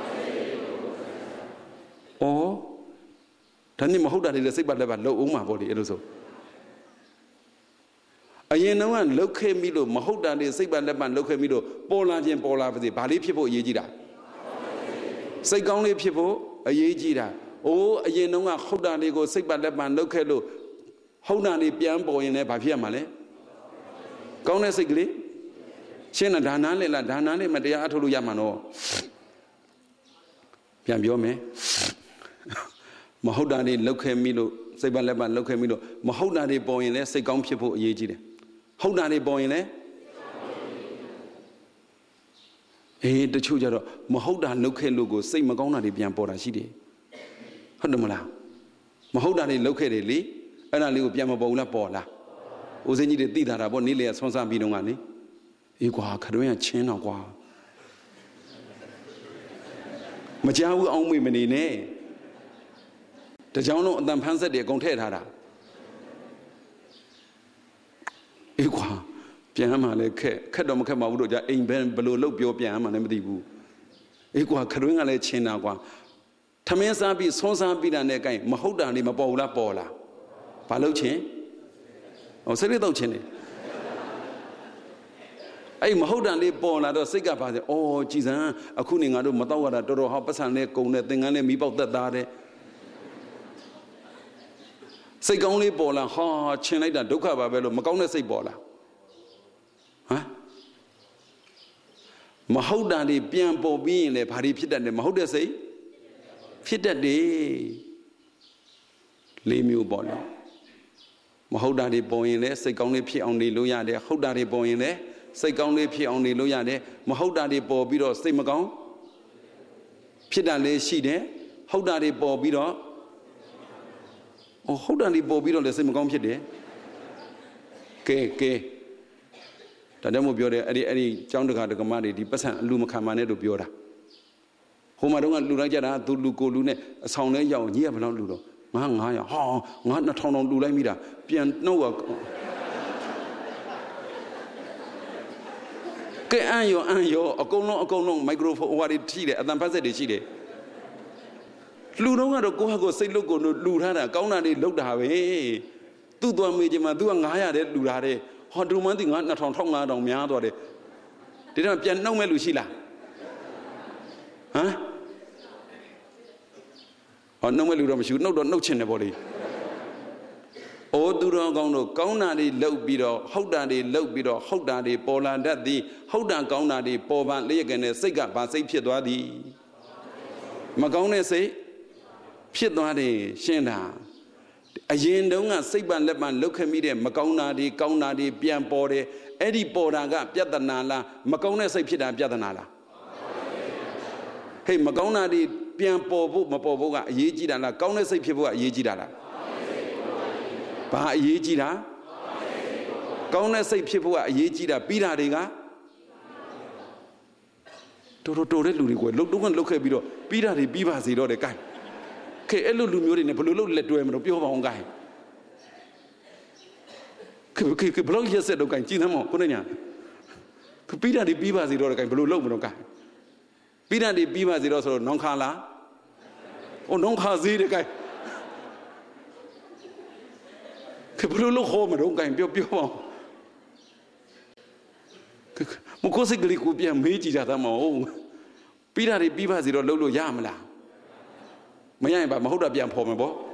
ဩဒါနဲ့မဟုတ်တာတွေလည်းစိတ်ပါလက်ပါလှုပ်အောင်မှာပေါ့လေအဲ့လိုဆိုအရင်တော့ကလှုပ်ခဲ့မိလို့မဟုတ်တာတွေစိတ်ပါလက်ပါလှုပ်ခဲ့မိလို့ပေါ်လာခြင်းပေါ်လာပါစေဘာလေးဖြစ်ဖို့အရေးကြီးတာစိတ်ကောင်းလေးဖြစ်ဖို့အရေးကြီးတာ။အိုးအရင်တုန်းကဟုတ်တာလေးကိုစိတ်ပါလက်ပါလှုပ်ခဲ့လို့ဟုတ်တာလေးပြန်ပေါ်ရင်လည်းဘာဖြစ်ရမှာလဲ။ကောင်းတဲ့စိတ်ကလေးရှင်းတာဒါနလေးလားဒါနလေးမတရားအထုတ်လို့ရမှာနော်။ပြန်ပြောမယ်။မဟုတ်တာလေးလှုပ်ခဲ့မိလို့စိတ်ပါလက်ပါလှုပ်ခဲ့မိလို့မဟုတ်တာလေးပေါ်ရင်လည်းစိတ်ကောင်းဖြစ်ဖို့အရေးကြီးတယ်။ဟုတ်တာလေးပေါ်ရင်လည်းအေးတချို့ကြတော့မဟုတ်တာလှုပ်ခဲ့လို့ကိုစိတ်မကောင်းတာတွေပြန်ပေါ်တာရှိတယ်ဟုတ်တယ်မလားမဟုတ်တာတွေလှုပ်ခဲ့တယ်လေအဲ့ဒါလေးကိုပြန်မပေါ်ဘူးလားပေါ်လားဦးစင်းကြီးတွေသိတာတာပေါ့နေ့လေဆွမ်းစားပြီးတော့ကနေအေးကွာခရွင်းကချင်းတော့ကွာမကြောက်ဘူးအောင်မေ့မနေနဲ့တကြောင်လုံးအတန်ဖန်းဆက်တွေအကုန်ထည့်ထားတာအေးကွာပြန်မှလည်းခက်ခက်တော့မခက်ပါဘူးတို့ကြအိမ်ဘယ်ဘလို့လှုပ်ပြောပြန်မှလည်းမသိဘူးအေးကွာခရွင်းကလည်းချင်းတာကွာထမင်းစားပြီးဆွန်းစားပြီးတာနဲ့ကိုင်မဟုတ်တာလေးမပေါ်ဘူးလားပေါ်လားဘာလို့ချင်းဟောစိတ်လေးတော့ချင်းတယ်အဲ့မဟုတ်တာလေးပေါ်လာတော့စိတ်ကပါစေအော်ကြည်စံအခုနေငါတို့မတော့ရတာတော်တော်ဟောပတ်စံနဲ့ကုံနဲ့သင်္ကန်းနဲ့မီးပေါက်သက်သားတဲ့စိတ်ကောင်းလေးပေါ်လာဟာချင်းလိုက်တာဒုက္ခပါပဲလို့မကောင်းတဲ့စိတ်ပေါ်လာဟမ်မဟုတ်တာတွေပြန်ပေါ်ပြီးရင်လည်းဘာတွေဖြစ်တတ်တယ်မဟုတ်တဲ့စိတ်ဖြစ်တတ်တယ်လေးမျိုးပေါ့နော်မဟုတ်တာတွေပေါ်ရင်လည်းစိတ်ကောင်းလေးဖြစ်အောင်နေလို့ရတယ်ဟုတ်တာတွေပေါ်ရင်လည်းစိတ်ကောင်းလေးဖြစ်အောင်နေလို့ရတယ်မဟုတ်တာတွေပေါ်ပြီးတော့စိတ်မကောင်းဖြစ်တာလေးရှိတယ်ဟုတ်တာတွေပေါ်ပြီးတော့ဟုတ်တာတွေပေါ်ပြီးတော့လည်းစိတ်မကောင်းဖြစ်တယ်ကဲကဲဒါတည်းမို့ပြောတယ်အဲ့ဒီအဲ့ဒီကျောင်းတကာတက္ကမတွေဒီပတ်စံအလူမခံပါနဲ့လို့ပြောတာဟိုမှာတော့ကလူလိုက်ကြတာသူလူကိုလူနဲ့အဆောင်လဲရောက်ညီကဘယ်လောက်လူတော့ငါငါးရာဟာငါနှစ်ထောင်တောင်လူလိုက်မိတာပြန်နှုတ်ကကဲအန်ရောအန်ရောအကုန်လုံးအကုန်လုံးမိုက်ခရိုဖုန်းဟိုဟာတွေထိတယ်အတန်ဖတ်ဆက်တွေရှိတယ်လူတော့ကတော့ကိုယ့်ဟာကိုယ်စိတ်လုတ်ကိုလူထားတာကောင်းတာတွေလုတ်တာပဲသူ့သွားမေးချင်မှာသူကငါးရာတဲ့လူထားတယ်ဟောဒုမန်းတီငါနှစ်ထောင်ထောက်ငါးတောင်များသွားတယ်ဒီတော့ပြန်နှုတ်မဲ့လူရှိလားဟမ်ဟောနှုတ်မဲ့လူတော့မရှိဘူးနှုတ်တော့နှုတ်ချင်တယ်ပေါ့လေအိုးသူတော်ကောင်းတို့ကောင်းတာတွေလှုပ်ပြီးတော့ဟုတ်တာတွေလှုပ်ပြီးတော့ဟုတ်တာတွေပေါ်လာတတ်သည်ဟုတ်တာကောင်းတာတွေပေါ်ပါလျက်ကနေစိတ်ကဘာစိတ်ဖြစ်သွားသည်မကောင်းတဲ့စိတ်ဖြစ်သွားတယ်ရှင်းတာအရင်တုန်းကစိတ်ပန်လက်ပန်လှုပ်ခမိတဲ့မကောင်းတာတွေကောင်းတာတွေပြန်ပေါ်တယ်အဲ့ဒီပေါ်တာကပြဿနာလားမကောင်းတဲ့စိတ်ဖြစ်တာပြဿနာလားဟေးမကောင်းတာတွေပြန်ပေါ်ဖို့မပေါ်ဖို့ကအရေးကြီးတာလားကောင်းတဲ့စိတ်ဖြစ်ဖို့ကအရေးကြီးတာလားဘာအရေးကြီးတာကောင်းတဲ့စိတ်ဖြစ်ဖို့ကအရေးကြီးတာပြီးတာတွေကတော်တော်တော်တဲ့လူတွေကိုလှုပ်တော့ကလှုပ်ခဲ့ပြီးတော့ပြီးတာတွေပြီးပါစေတော့တယ် gain ကဲအဲ့လိုလူမျိုးတွေနဲ့ဘယ်လိုလုပ်လက်တွဲမလို့ပြောပါအောင် gain ကဲကဲဘယ်လိုရက်ဆက်တော့ gain ကြည့်သမောကိုနေညာပြီးတာတွေပြီးပါစေတော့တယ် gain ဘယ်လိုလုပ်မလို့ gain ပြီးတာတွေပြီးပါစေတော့ဆိုတော့နောင်ခါလားဟိုနောင်ခါစေးတယ် gain ကဲဘယ်လိုလုပ်ခေါ်မလို့ gain ပြောပြောပါအောင်မကိုစိတ်ကလေးကိုပြန်မေးကြည့်ကြသမောပြီးတာတွေပြီးပါစေတော့လုပ်လို့ရမလားမရရင်ပါမဟုတ်တာပြန်ဖော်မယ်ပေါ့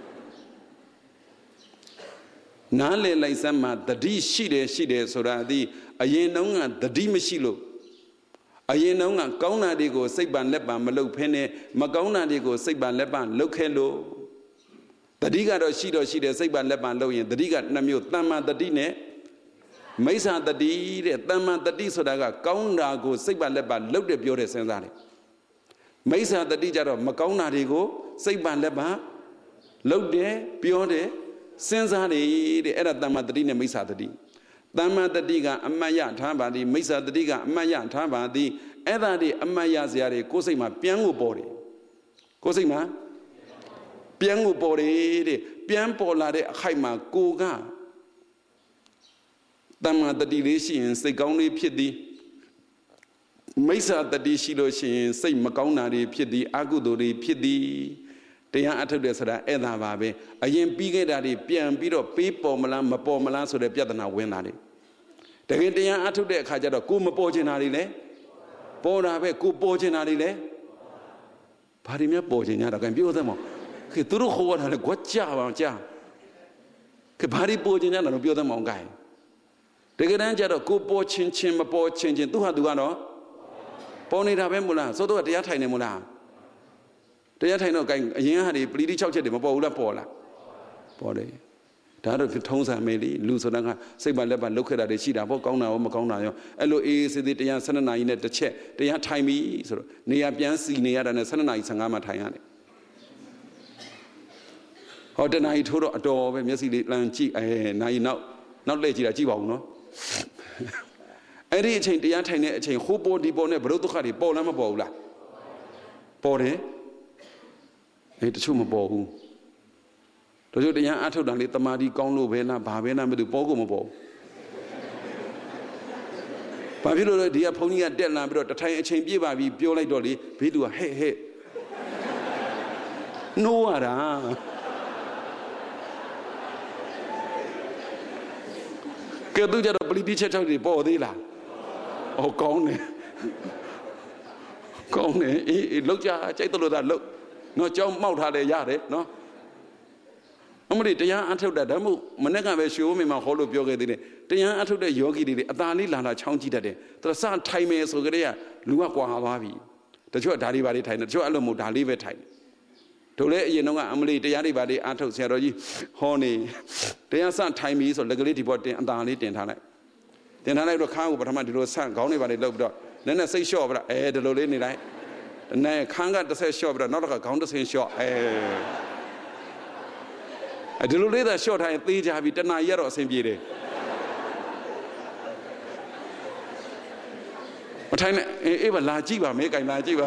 နားလေလိုက်စမ်းမှာတတိရှိတယ်ရှိတယ်ဆိုတာဒီအရင်တုန်းကတတိမရှိလို့အရင်တုန်းကကောင်းတာတွေကိုစိတ်ပန်လက်ပန်မလုပ်ဖဲနဲ့မကောင်းတာတွေကိုစိတ်ပန်လက်ပန်လုပ်ခဲ့လို့တတိကတော့ရှိတော့ရှိတယ်စိတ်ပန်လက်ပန်လုပ်ရင်တတိကနှစ်မျိုးတမ္မာတတိနဲ့မိစ္ဆာတတိတဲ့တမ္မာတတိဆိုတာကကောင်းတာကိုစိတ်ပန်လက်ပန်လုပ်တယ်ပြောတယ်စဉ်းစားတယ်မိစ္ဆာတတိကြတော့မကောင်းတာတွေကိုစိတ်ပန်လက်ပန်လုပ်တယ်ပြောတယ်စဉ်းစားတယ်တဲ့အဲ့ဒါတမ္မာတတိနဲ့မိစ္ဆာတတိတမ္မာတတိကအမှတ်ရထားပါသည်မိစ္ဆာတတိကအမှတ်ရထားပါသည်အဲ့ဒါတွေအမှတ်ရစရာတွေကိုယ်စိတ်မှာပြန်ကိုပေါ်တယ်ကိုယ်စိတ်မှာပြန်ကိုပေါ်တယ်တဲ့ပြန်ပေါ်လာတဲ့အခိုက်မှာကိုကတမ္မာတတိလေးရှိရင်စိတ်ကောင်းလေးဖြစ်သည်မိစ္ဆာတတိရှိလို့ရှိရင်စိတ်မကောင်းတာတွေဖြစ်သည်အကုသိုလ်တွေဖြစ်သည်တရားအထုတ်တယ်ဆိုတာအဲ့ဒါပါပဲအရင်ပြီးခဲ့တာတွေပြန်ပြီးတော့ပေးပေါ်မလားမပေါ်မလားဆိုတဲ့ပြဿနာဝင်တာလေတကယ်တရားအထုတ်တဲ့အခါကျတော့ကိုမပေါ်ချင်တာတွေလေပေါ်တာပဲကိုပေါ်ချင်တာတွေလေဘာတွေများပေါ်ချင်ကြတာကံပြောသမောခေသူတို့ခေါ်တာလေကွာကြာပါကြာခေဘာတွေပေါ်ချင်ကြတာလို့ပြောသမောကဲတကယ်တမ်းကျတော့ကိုပေါ်ချင်ချင်မပေါ်ချင်ချင်သူဟာသူကတော့ပေါ်နေတာပဲမို့လားသို့တော့တရားထိုင်နေမို့လားတရားထိုင်တော့ gain အရင်ဟာတွေပလီတိ၆ချက်တွေမပေါ်ဘူးလားပေါ်လားပေါ်တယ်ဒါတော့ထုံးစံမယ်လေလူဆိုတာကစိတ်ပါလက်ပါလုတ်ခဲ့တာတွေရှိတာပေါ့ကောင်းတာရောမကောင်းတာရောအဲ့လိုအေးအေးဆေးဆေးတရား၁၂နာရီနဲ့တစ်ချက်တရားထိုင်ပြီဆိုတော့နေရာပြန်စီနေရတာနဲ့၁၂နာရီ၁၅မှာထိုင်ရတယ်ဟောတနာရီထိုးတော့အတော်ပဲမျက်စိလေးလမ်းကြည့်အဲနာရီနောက်နောက်လှည့်ကြည့်တာကြည့်ပါဦးနော်အဲ့ဒီအချိန်တရားထိုင်တဲ့အချိန်ဟိုပေါ်ဒီပေါ်နဲ့ဘရုဒုက္ခတွေပေါ်လားမပေါ်ဘူးလားပေါ်တယ်အဲတချို့မပေါ်ဘူးတချို့တရားအထုတ်တာလေတမာတိကောင်းလို့ပဲလားဘာပဲလားမသိပေါ်ကိုမပေါ်ဘာဖြစ်လို့လဲဒီကဘုန်းကြီးကတက်လာပြီးတော့တထိုင်အချိန်ပြည့်ပါပြီပြောလိုက်တော့လေဘေးသူကဟဲ့ဟဲ့နိုးရတာကဲသူကြတော့ပလီတိချက်ချောက်တွေပေါ်သေးလားအော်ကောင်းတယ်ကောင်းတယ်အေးလောက်ကြကြိုက်တယ်လို့သာလောက်နော်ကြောင်းမောက်ထားတယ်ရတယ်နော်အမလေးတရားအထုတ်တာဒါမှမဟုတ်မနေ့ကပဲရှိုးမိမှာဟောလို့ပြောခဲ့သေးတယ်တရားအထုတ်တဲ့ယောဂီတွေအသာလေးလာလာချောင်းကြည့်တတ်တယ်သူစထိုင်မယ်ဆိုကြတဲ့ကလူကကွာသွားပြီတချို့ဓာတ်တွေပါလေးထိုင်တယ်တချို့အဲ့လိုမဟုတ်ဓာတ်လေးပဲထိုင်တယ်တို့လည်းအရင်တော့ကအမလေးတရားတွေပါလေးအထုတ်ဆရာတော်ကြီးဟောနေတရားစထိုင်ပြီဆိုလက်ကလေးဒီပေါ်တင်အသာလေးတင်ထားလိုက်တင်ထားလိုက်တော့ခါကိုပထမဒီလိုဆန့်ခေါင်းတွေပါလေးလှုပ်ပြီးတော့နည်းနည်းစိတ်လျှော့ပြတော့အဲဒီလိုလေးနေလိုက်နဲ့ခန်းကတစ်ဆက်လျှော့ပြီးတော့နောက်တစ်ခါခေါင်းတစ်ဆင်းလျှော့အဲအဲဒီလိုလေးသာလျှော့ထားရင်သေးကြပြီတဏှာရတော့အဆင်ပြေတယ်မထိုင်နဲ့အေးပါလာကြည့်ပါမဲကင်လာကြည့်ပါ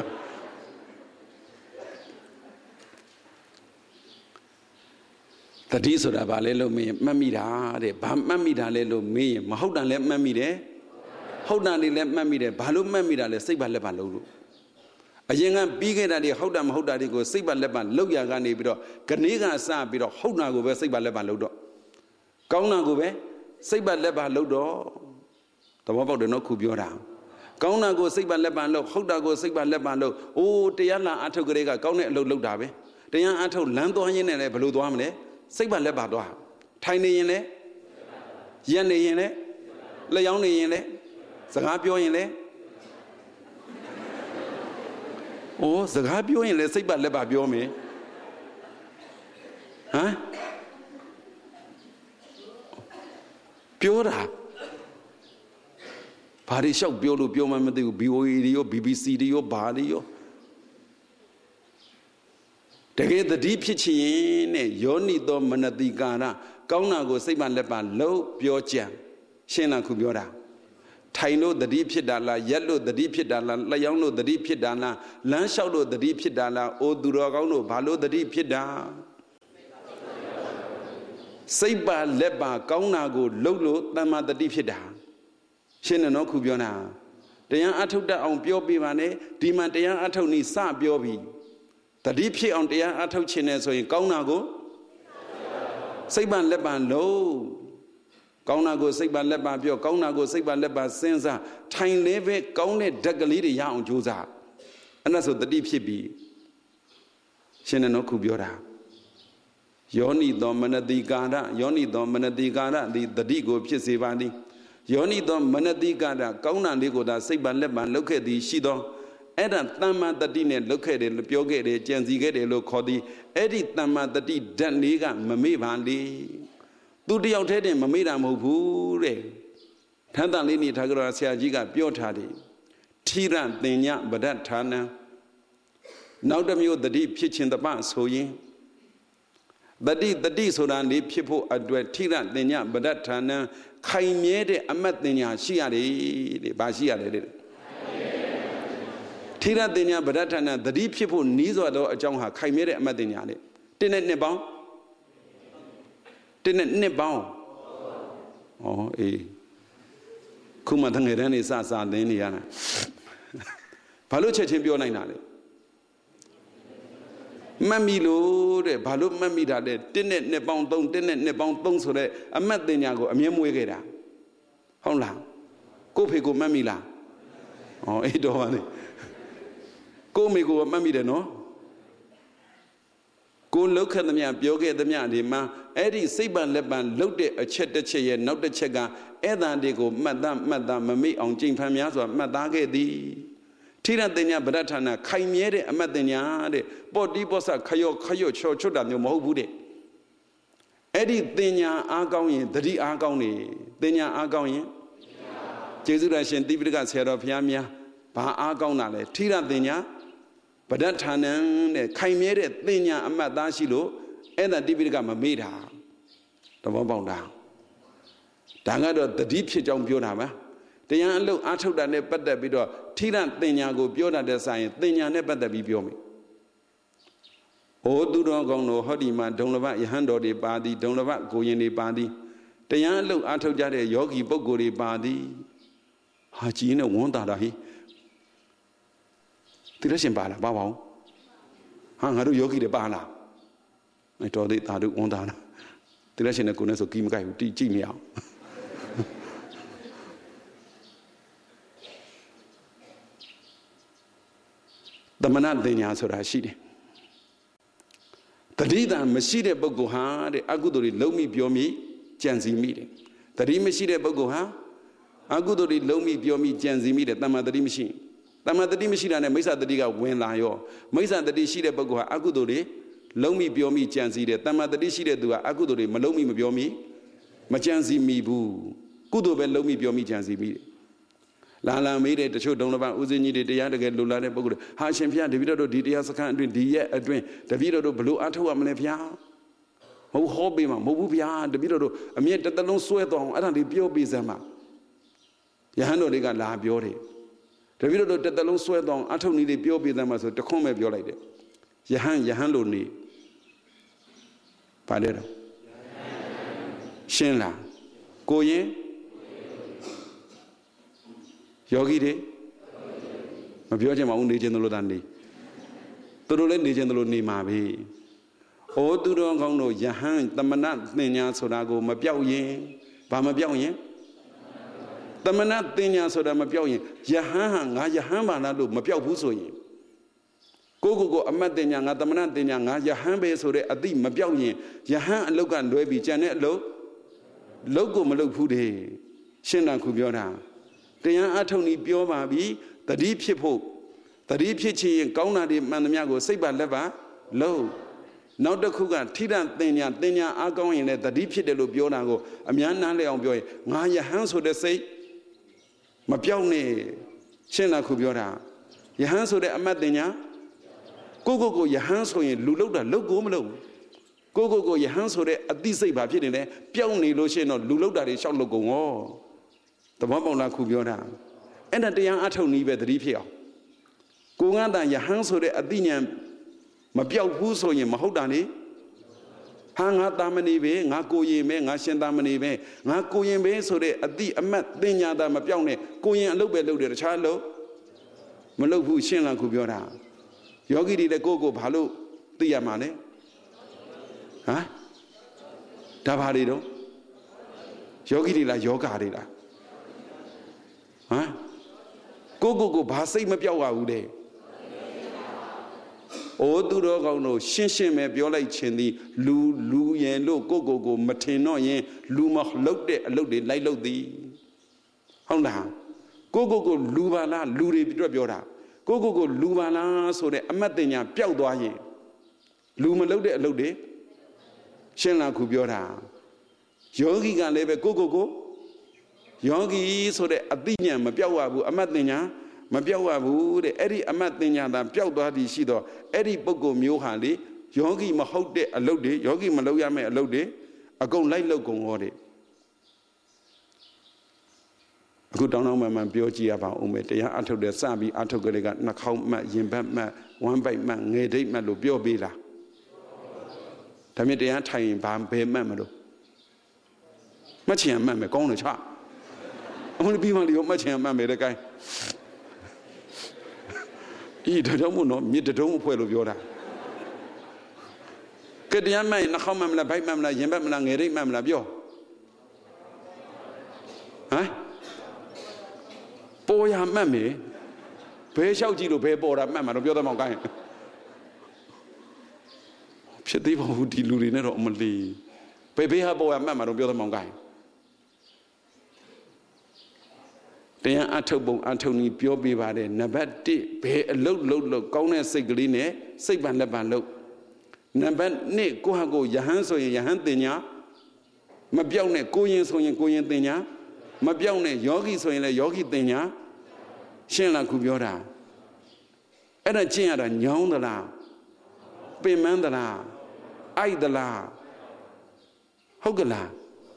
တတိဆိုတာဘာလဲလို့မေးရင်မှတ်မိတာတဲ့ဘာမှတ်မိတာလဲလို့မေးရင်မဟုတ်တာလည်းမှတ်မိတယ်ဟုတ်တာတွေလည်းမှတ်မိတယ်ဘာလို့မှတ်မိတာလဲစိတ်ပါလက်ပါလို့လို့အရင်ကပြီးခဲ့တာတွေဟုတ်တာမဟုတ်တာတွေကိုစိတ်ပါလက်ပါလောက်ရကနေပြီးတော့ကနေကစပြီးတော့ဟုတ်တာကိုပဲစိတ်ပါလက်ပါလောက်တော့ကောင်းတာကိုပဲစိတ်ပါလက်ပါလောက်တော့သဘောပေါက်တယ်နော်ခုပြောတာကောင်းတာကိုစိတ်ပါလက်ပါလောက်ဟုတ်တာကိုစိတ်ပါလက်ပါလောက်အိုးတရားလာအထုတ်ကြတဲ့ကကောင်းတဲ့အလုပ်လုပ်တာပဲတရားအထုတ်လမ်းသွားရင်းနဲ့လည်းဘယ်လိုသွားမလဲစိတ်ပါလက်ပါသွားထိုင်နေရင်လည်းရက်နေရင်လည်းလျှောင်းနေရင်လည်းစကားပြောရင်လည်းโอ้စကားပြောရင်လည်းစိတ်ပါလက်ပါပြောမယ်ဟမ်ပြောတာဘာတွေလျှောက်ပြောလို့ပြောမှမသိဘူး B O A တွေရော B B C တွေရောဘာတွေရောတကယ်တတိဖြစ်ချင်နဲ့ယောနိသောမနတိကာရကောင်းတာကိုစိတ်ပါလက်ပါလို့ပြောကြံရှင်းလားခုပြောတာထိုင်လို့တတိဖြစ်တာလားရက်လို့တတိဖြစ်တာလားလျှောင်းလို့တတိဖြစ်တာလားလမ်းလျှောက်လို့တတိဖြစ်တာလားအိုသူတော်ကောင်းတို့ဘာလို့တတိဖြစ်တာစိတ်ပါလက်ပါကောင်းတာကိုလှုပ်လို့တမ္မာတတိဖြစ်တာရှင်းတယ်နော်ခုပြောတာတရားအထုတ်တတ်အောင်ပြောပြပါနဲ့ဒီမှာတရားအထုတ်နေစပြောပြီတတိဖြစ်အောင်တရားအထုတ်ခြင်းနဲ့ဆိုရင်ကောင်းတာကိုစိတ်ပါလက်ပါလို့ကောင်းတာကိုစိတ်ပါလက်ပါပြောကောင်းတာကိုစိတ်ပါလက်ပါစဉ်းစားထိုင်လေးပဲကောင်းတဲ့ဓာတ်ကလေးတွေရအောင်ကြိုးစားအဲ့ဒါဆိုတတိဖြစ်ပြီရှင်းတယ်နော်ခုပြောတာယောနိသောမနတိကာရယောနိသောမနတိကာရဒီတတိကိုဖြစ်စေပါသည်ယောနိသောမနတိကတာကောင်းတာလေးကိုသာစိတ်ပါလက်ပါလုပ်ခဲ့သည်ရှိသောအဲ့ဒါတမ္မာတတိနဲ့လုပ်ခဲ့တယ်လို့ပြောခဲ့တယ်ကြံစီခဲ့တယ်လို့ခေါ်သည်အဲ့ဒီတမ္မာတတိဓာတ်လေးကမမေ့ပါလေသူတယောက်တည်းတင်မမေ့တာမဟုတ်ဘူးတဲ့ထန်တန်လေးနေထာဂရဆရာကြီးကပြောထားတယ်ထိရတင်ညဗဒ္ဌာနံနောက်တစ်မျိုးတတိဖြစ်ခြင်းတပဆိုရင်တတိတတိဆိုတာလေးဖြစ်ဖို့အတွက်ထိရတင်ညဗဒ္ဌာနံခိုင်မြဲတဲ့အမတ်တင်ညာရှိရတယ်တဲ့ဘာရှိရတယ်တဲ့ထိရတင်ညာဗဒ္ဌာနံတတိဖြစ်ဖို့နီးစွာသောအကြောင်းဟာခိုင်မြဲတဲ့အမတ်တင်ညာတဲ့တင်းနဲ့နှစ်ပေါင်းတင်းနဲ့နှစ်ပေါင်းဩအေးခုမှတငယ်တန်းနေစစသင်နေရတာဘာလို့ချက်ချင်းပြောနိုင်တာလဲမှတ်မိလို့တဲ့ဘာလို့မှတ်မိတာလဲတင်းနဲ့နှစ်ပေါင်းသုံးတင်းနဲ့နှစ်ပေါင်းသုံးဆိုတဲ့အမတ်တင်ညာကိုအမြဲမွေးခဲ့တာဟုတ်လားကိုဖေကိုမှတ်မိလားဩအေးတော့ပါလေကိုမေကိုမှတ်မိတယ်နော်ကိုလှုပ်ခတ်သမျှပြောခဲ့သမျှဒီမှာအဲ့ဒီစိတ်ပန်လက်ပန်လှုပ်တဲ့အချက်တစ်ချက်ရဲ့နောက်တစ်ချက်ကအဲ့ဒါတွေကိုမှတ်သားမှတ်သားမမိအောင်ကြိမ်ဖန်များစွာမှတ်သားခဲ့သည်ထိရတင်ညာဗဒ္ဌာနခိုင်မြဲတဲ့အမတ်တင်ညာတဲ့ပေါ့တီးပေါ့ဆခရော့ခရော့ချော်ချွတ်တာမျိုးမဟုတ်ဘူးတဲ့အဲ့ဒီတင်ညာအားကောင်းရင်တတိအားကောင်းနေတင်ညာအားကောင်းရင်ကျေးဇူးတော်ရှင်တိပိဋကဆရာတော်ဘုရားများဘာအားကောင်းတာလဲထိရတင်ညာဗဒ္ဌာနံတဲ့ခိုင်မြဲတဲ့တင်ညာအမတ်သားရှိလို့အဲ့ဒါတိပိဋကမမေ့တာသဘောပေါက်တာဒါကတော့တတိဖြစ်ကြောင်းပြောတာပါတရားအလုပ်အားထုတ်တာနဲ့ပတ်သက်ပြီးတော့ထိရတင်ညာကိုပြောတာတဲ့ဆိုင်တင်ညာနဲ့ပတ်သက်ပြီးပြောမယ်။အိုသူတော်ကောင်းတို့ဟောဒီမှာဒုံလဘယဟန်တော်တွေပါသည်ဒုံလဘကိုရင်တွေပါသည်တရားအလုပ်အားထုတ်ကြတဲ့ယောဂီပုဂ္ဂိုလ်တွေပါသည်ဟာကြီးနဲ့ဝန်တာတာဟိတိရရှင်ပါလားပါပါဦးဟာငါတို့ယောဂီတွေပါလားအဲတော်သေးတာတို့ဝန်တာလားတိရရှင်နဲ့ကိုယ်နဲ့ဆိုကီးမကိုက်ဘူးတိကြည့်မရအောင်သမဏတင်ညာဆိုတာရှိတယ်တတိတံမရှိတဲ့ပုဂ္ဂိုလ်ဟာတဲ့အကုသိုလ်တွေလုံးမိပြောမိကြံစီမိတယ်တတိမရှိတဲ့ပုဂ္ဂိုလ်ဟာအကုသိုလ်တွေလုံးမိပြောမိကြံစီမိတယ်တမ္မာတတိမရှိတမ္မာတတိမရှိတာနဲ့မိစ္ဆာတတိကဝင်လာရောမိစ္ဆာတတိရှိတဲ့ပုဂ္ဂိုလ်ဟာအကုသိုလ်တွေလုံးမိပြောမိကြံစီတယ်တမ္မာတတိရှိတဲ့သူကအကုသိုလ်တွေမလုံးမိမပြောမိမကြံစီမိဘူးကုသိုလ်ပဲလုံးမိပြောမိကြံစီမိတယ်လာလာမေးတဲ့တချို့ဒုံလဘဦးစင်းကြီးတွေတရားတကယ်လိုလာတဲ့ပုဂ္ဂိုလ်ဟာရှင်ဖျားတပည့်တော်တို့ဒီတရားစခန်းအတွင်းဒီရက်အတွင်းတပည့်တော်တို့ဘလို့အထောက်ရမလဲဖျားမဟုတ်ဟောပေးမှာမဟုတ်ဘူးဖျားတပည့်တော်တို့အမြဲတစ်သလုံးစွဲသွားအောင်အဲ့ဒါလေးပြောပေးစမ်းပါယဟန်တော်တွေကလာပြောတယ်တပည့်တော်တို့တစ်သလုံးစွဲသွားအောင်အထောက်နည်းလေးပြောပေးစမ်းပါဆိုတခွန်းပဲပြောလိုက်တယ်ယဟန်ယဟန်လို့နေပါတယ်တော့ရှင်းလားကိုရင်ယောဂီတွေမပြောချင်ပါဘူးနေခြင်းတို့လို့သာနေသူတို့လည်းနေခြင်းတို့လို့နေမှာပဲအိုသူတော်ကောင်းတို့ယဟန်သမဏသင်ညာဆိုတာကိုမပြောက်ရင်ဘာမပြောက်ရင်သမဏသင်ညာဆိုတာမပြောက်ရင်ယဟန်ဟာငါယဟန်ပါလားလို့မပြောက်ဘူးဆိုရင်ကိုကိုကိုအမတ်သင်ညာငါသမဏသင်ညာငါယဟန်ပဲဆိုတဲ့အတိမပြောက်ရင်ယဟန်အလုတ်ကလွဲပြီးကြံတဲ့အလုတ်လုတ်ကိုမလုတ်ဘူးတဲ့ရှင်းတာခုပြောတာတရားအထုတ်နည်းပြောပါပြီတတိဖြစ်ဖို့တတိဖြစ်ချင်ရင်ကောင်းတာတွေမှန်သမျှကိုစိတ်ပါလက်ပါလုံးနောက်တစ်ခုကထိရတင်ညာတင်ညာအားကောင်းရင်လည်းတတိဖြစ်တယ်လို့ပြောတာကိုအများနားလည်အောင်ပြောရင်ငါယဟန်ဆိုတဲ့စိတ်မပြောင်းနဲ့ရှင်းတာခုပြောတာယဟန်ဆိုတဲ့အမတ်တင်ညာကိုကိုကိုယဟန်ဆိုရင်လူလောက်တာလောက်ကိုမလောက်ကိုကိုကိုယဟန်ဆိုတဲ့အသိစိတ်ဘာဖြစ်နေလဲပြောင်းနေလို့ရှိရင်တော့လူလောက်တာတွေရှောက်လို့ကုန်ရောသဘောပေါက်လားခုပြောတာအဲ့ဒါတရားအထုတ်နည်းပဲသတိဖြစ်အောင်ကိုငါတန်ယဟန်ဆိုတဲ့အသိဉာဏ်မပြောက်ဘူးဆိုရင်မဟုတ်တာလေဟာငါတာမဏေပဲငါကိုရင်ပဲငါရှင်တာမဏေပဲငါကိုရင်ပဲဆိုတဲ့အသိအမတ်သင်ညာတာမပြောက်နဲ့ကိုရင်အလုပ်ပဲလုပ်တယ်တခြားအလုပ်မလုပ်ဘူးရှင်းလားခုပြောတာယောဂီတွေလည်းကိုကိုဘာလို့သိရမှာလဲဟမ်ဒါဘာတွေတော့ယောဂီတွေလားယောဂါတွေလားဟမ်ကိုကိုကိုဘာစိတ်မပြောက်ရဘူးတဲ့အိုသူတော်ကောင်းတို့ရှင်းရှင်းပဲပြောလိုက်ခြင်းသည်လူလူရင်လို့ကိုကိုကိုမထင်တော့ရင်လူမလှုပ်တဲ့အလုပ်တွေလိုက်လုပ်သည်ဟုတ်လားကိုကိုကိုလူပါလားလူတွေပြောပြောတာကိုကိုကိုလူပါလားဆိုတဲ့အမတ်တင်ညာပျောက်သွားရင်လူမလုပ်တဲ့အလုပ်တွေရှင်းလားခုပြောတာယောဂီကလည်းပဲကိုကိုကိုယောဂီဆိုတဲ့အသိဉာဏ်မပျောက်ရဘူးအမတ်တင်ညာမပျောက်ရဘူးတဲ့အဲ့ဒီအမတ်တင်ညာသာပျောက်သွားသည်ရှိတော့အဲ့ဒီပုဂ္ဂိုလ်မျိုးဟာလေယောဂီမဟုတ်တဲ့အလုပ်တွေယောဂီမလုပ်ရမယ့်အလုပ်တွေအကုန်လိုက်လုပ်ကုန်ဟောတဲ့အခုတောင်းတောင်းမှန်မှန်ပြောကြည့်ရပါဦးမယ်တရားအထုတ်တဲ့စပြီးအထုတ်ကြတဲ့ကနှာခေါင်းမှတ်ရင်ဘတ်မှတ်ဝမ်းပိုက်မှတ်ငယ်ဒိတ်မှတ်လို့ပြောပေးလားဒါမြင်တရားထိုင်ရင်ဘာဘယ်မှတ်မလို့မှတ်ချင်မှတ်မယ်ကောင်းတယ်ချအမလို့ပြီးမှလေမှတ်ချင်မှတ်မယ်တဲ့ကိုင်းဤတတော်မို့နော်မြစ်တုံးအဖွဲလို့ပြောတာကတရားမှတ်ရင်နှာခေါင်းမှတ်မလားဘိုက်မှတ်မလားရင်ဘတ်မလားငယ်ဒိတ်မှတ်မလားပြောဟမ်ပေါ်ရမှတ်မယ်ဘယ်လျှောက်ကြည့်လို့ဘယ်ပေါ်တာမှတ်မှာတော့ပြောတော့မောင်ကိုင်းဖြစ်သေးပါဘူးဒီလူတွေနဲ့တော့အမလီဘယ်ဘေးဟာပေါ်ရမှတ်မှာတော့ပြောတော့မောင်ကိုင်းတရားအထုတ်ပုံအထုတ်နည်းပြောပြပါတယ်နံပါတ်တစ်ဘယ်အလုတ်လုတ်လို့ကောင်းတဲ့စိတ်ကလေးနဲ့စိတ်ပန်လက်ပန်လို့နံပါတ်နှစ်ကိုဟာကိုယဟန်ဆိုရင်ယဟန်တင်ညာမပြောက်နဲ့ကိုရင်ဆိုရင်ကိုရင်တင်ညာမပြောက်နဲ့ယောဂီဆိုရင်လည်းယောဂီတင်ညာရှင်းလားခုပြောတာအဲ့ဒါကျင့်ရတာညောင်းသလားပင်မန်းသလားအိုက်သလားဟုတ်ကလား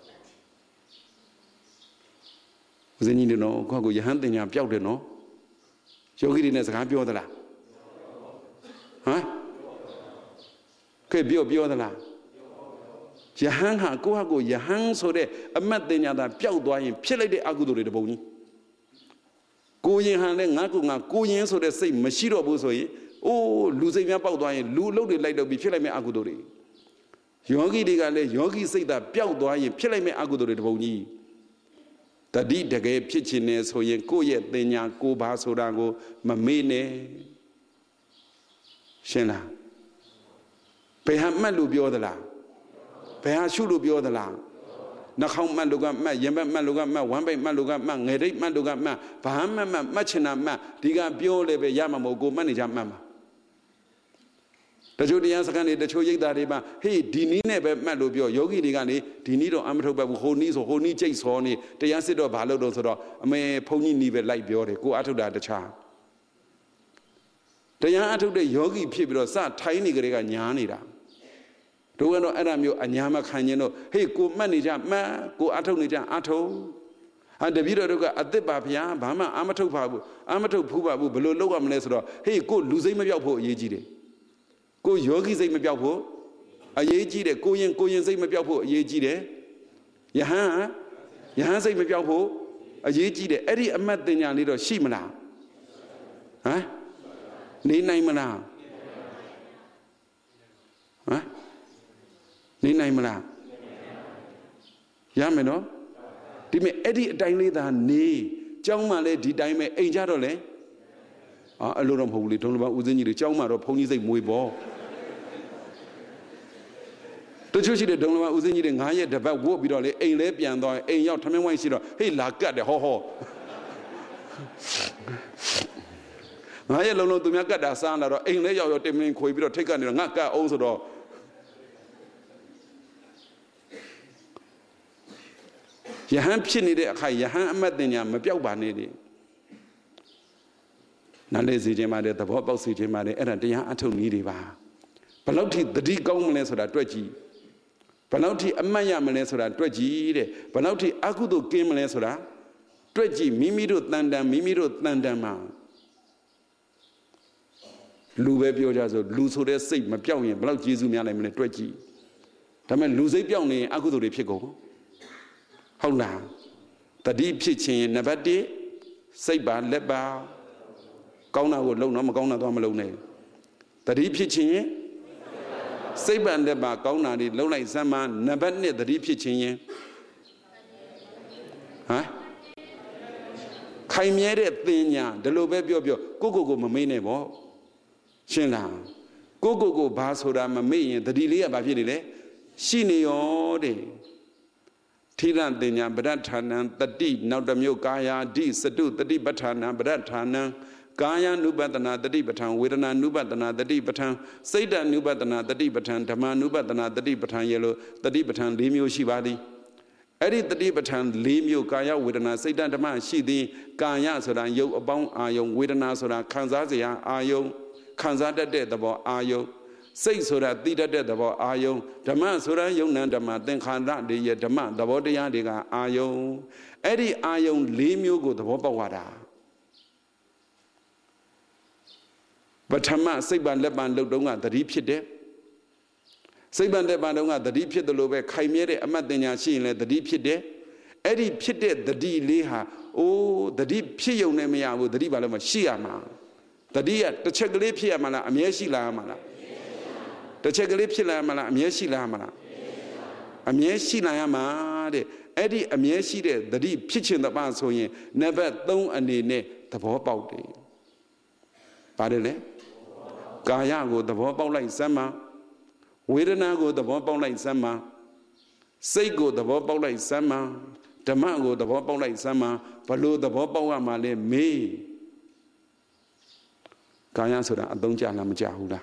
ဦးဇင်းကြီးတို့နော်ကိုယ့်ကိုယဟန်တင်ညာပျောက်တယ်နော်ယောဂီတွေနဲ့စကားပြောသလားဟမ်ကဲပြောပြောသလားယဟန်ဟာကိုယ့်ဟာကိုယဟန်ဆိုတဲ့အမတ်တင်ညာသာပျောက်သွားရင်ဖြစ်လိုက်တဲ့အကုသိုလ်တွေတပုံကြီးကိုရင်ဟန်လည်းငါကငါကိုရင်ဆိုတဲ့စိတ်မရှိတော့ဘူးဆိုရင်အိုးလူစိတ်များပေါက်သွားရင်လူအလုပ်တွေလိုက်တော့ပြီးဖြစ်လိုက်မယ့်အကုသိုလ်တွေယောဂီတွေကလည်းယောဂီစိတ်သာပျောက်သွားရင်ဖြစ်လိုက်မယ့်အကုသိုလ်တွေတပုံကြီးတတိတကယ်ဖြစ်ချင်နေဆိုရင်ကိုယ့်ရဲ့တင်ညာကိုပါဆိုတာကိုမမေ့နဲ့ရှင်းလားဘယ်ဟာမှတ်လို့ပြောသလားဘယ်ဟာရှုလို့ပြောသလားနှာခေါင်းမှတ်လို့ကမှတ်ရင်ဘတ်မှတ်လို့ကမှတ်ဝမ်းပိုက်မှတ်လို့ကမှတ်ငယ်ဒိတ်မှတ်လို့ကမှတ်ဘာမှမှတ်မှတ်ချင်တာမှတ်ဒီကပြောလည်းပဲရမှာမဟုတ်ကိုမှတ်နေကြမှတ်မှာတချို့တရားစခန်းတွေတချို့ရိပ်သားတွေမှာဟေးဒီနည်းနဲ့ပဲမှတ်လို့ပြောယောဂီတွေကနေဒီနည်းတော့အမထုတ်ပတ်ဘူးဟိုနည်းဆိုဟိုနည်းကြိတ်စောနေတရားစစ်တော့ဘာလို့တော့ဆိုတော့အမေဘုန်းကြီးနည်းပဲလိုက်ပြောတယ်ကိုအထုတ်တာတခြားတရားအထုတ်တဲ့ယောဂီဖြစ်ပြီးတော့စထိုင်းနေကြတဲ့ကညာနေတာတို့ကတော့အဲ့ဒါမျိုးအညာမခံရင်တော့ဟေးကိုမှတ်နေကြမှတ်ကိုအထုတ်နေကြအထုတ်ဟာတပည့်တော်တို့ကအသစ်ပါဗျာဘာမှအမထုတ်ပါဘူးအမထုတ်ဖူးပါဘူးဘယ်လိုလုပ်ရမလဲဆိုတော့ဟေးကိုလူစိတ်မပြောက်ဖို့အရေးကြီးတယ်ကိုယောဂီစိတ်မပြောက်ဖို့အရေးကြီးတယ်ကိုရင်ကိုရင်စိတ်မပြောက်ဖို့အရေးကြီးတယ်ယဟန်ယဟန်စိတ်မပြောက်ဖို့အရေးကြီးတယ်အဲ့ဒီအမတ်တင်ညာလေးတော့ရှိမလားဟမ်နေနိုင်မလားဟမ်နေနိုင်မလားရမယ်နော်ဒီမဲ့အဲ့ဒီအတိုင်းလေးသာနေကျောင်းမှလည်းဒီတိုင်းပဲအိမ်ကြတော့လေအာအဲ့လိုတော့မဟုတ်ဘူးလေဒုံလဘဦးစင်းကြီးတွေကျောင်းမှတော့ဘုန်းကြီးစိတ်မွေးပေါ့တချို့ရှိတဲ့ဒုံလဘဦးစင်းကြီးတွေငါးရက်တပတ်ဝုတ်ပြီးတော့လေအိမ်လဲပြန်သွားအိမ်ရောက်ထမင်းဝိုင်းရှိတော့ဟေးလာကတ်တယ်ဟောဟောငါးရက်လုံးလုံးသူများကတ်တာစားလာတော့အိမ်လဲရောက်ရောက်တင်မင်းခွေပြီးတော့ထိတ်ကနေတော့ငါကတ်အောင်ဆိုတော့ယဟန်ဖြစ်နေတဲ့အခါယဟန်အမတ်တင်ညာမပြောက်ပါနဲ့လေနားလေစီခြင်းပါတယ်သဘောပေါက်စီခြင်းပါတယ်အဲ့ဒါတရားအထုတ်နည်းတွေပါဘယ်လောက်ထိသတိကောင်းမလဲဆိုတာတွေ့ကြည့်ဘယ်လောက်ထိအမှတ်ရမလဲဆိုတာတွေ့ကြည့်တဲ့ဘယ်လောက်ထိအကုသိုလ်ကင်းမလဲဆိုတာတွေ့ကြည့်မိမိတို့တန်တန်မိမိတို့တန်တန်မှာလူပဲပြောကြဆိုလူဆိုတဲ့စိတ်မပြောက်ရင်ဘယ်လောက်ကျေးဇူးများနိုင်မလဲတွေ့ကြည့်ဒါပေမဲ့လူစိတ်ပြောက်နေရင်အကုသိုလ်တွေဖြစ်ကုန်ဟုတ်လားတတိဖြစ်ခြင်းနံပါတ်တစ်စိတ်ပါလက်ပါကောင်းတာကိုလုံတော့မကောင်းတာတော့မလုံနဲ့တတိဖြစ်ခြင်းစိတ်ပါလက်ပါကောင်းတာတွေလုံလိုက်စမ်းမနံပါတ်နှစ်တတိဖြစ်ခြင်းရင်ဟမ်ခိုင်မြဲတဲ့သင်ညာဒီလိုပဲပြောပြောကိုကိုကိုမမေ့နဲ့ပေါ့ရှင်းလားကိုကိုကိုဘာဆိုတာမမေ့ရင်တတိလေးကဘာဖြစ်နေလဲရှိနေရောတဲ့ Tira Dinya Bratana, the deep, now the Mukaya, D, Sadu, the deep Batana, Bratana, Gaya Nubatana, the deep batan, Widana Nubatana, the deep batan, Seda Nubatana, the deep batan, Tama Nubatana, the deep batan yellow, the deep batan, Limio Shivadi. Edit the deep batan, Limio Kaya, Widana, Seda Tama, Shidi, Gaya, so that you abound Ayo, Widana, so that Kanzazia, Ayo, Kanzada dead about Ayo. Say so that the dead about Ayo, Dama Sura Yona Dama, then Kanda de Dama, the body Adiga Ayo, Eddie Ayo, Limu go the Wapawada. But Tama, Saban Leban Lodonga, the deep shit there. Saban Lebanonga, the deep shit the Lobe, Kaimere, Amadena Shin, the deep shit there. Eddie Pit, the D Leha, oh, the deep Pio Nemia with the Dibalama Shiama. The dear, the Chegalipia Mana, Amieshila Mana. The Chegalipia Mana, Amieshila Mana. Amieshila Mana, Eddie Amieshi, the deep pitch in the Bansoye, never don't and ne, the Pop day. Padele Gaya go the Pop like Sama, Widana go the Pop like Sama, Sego the Pop like Sama, Tamago the Pop like Sama, Palo the Pop Male me. Gaya Soda, Adonja Lamajahuda.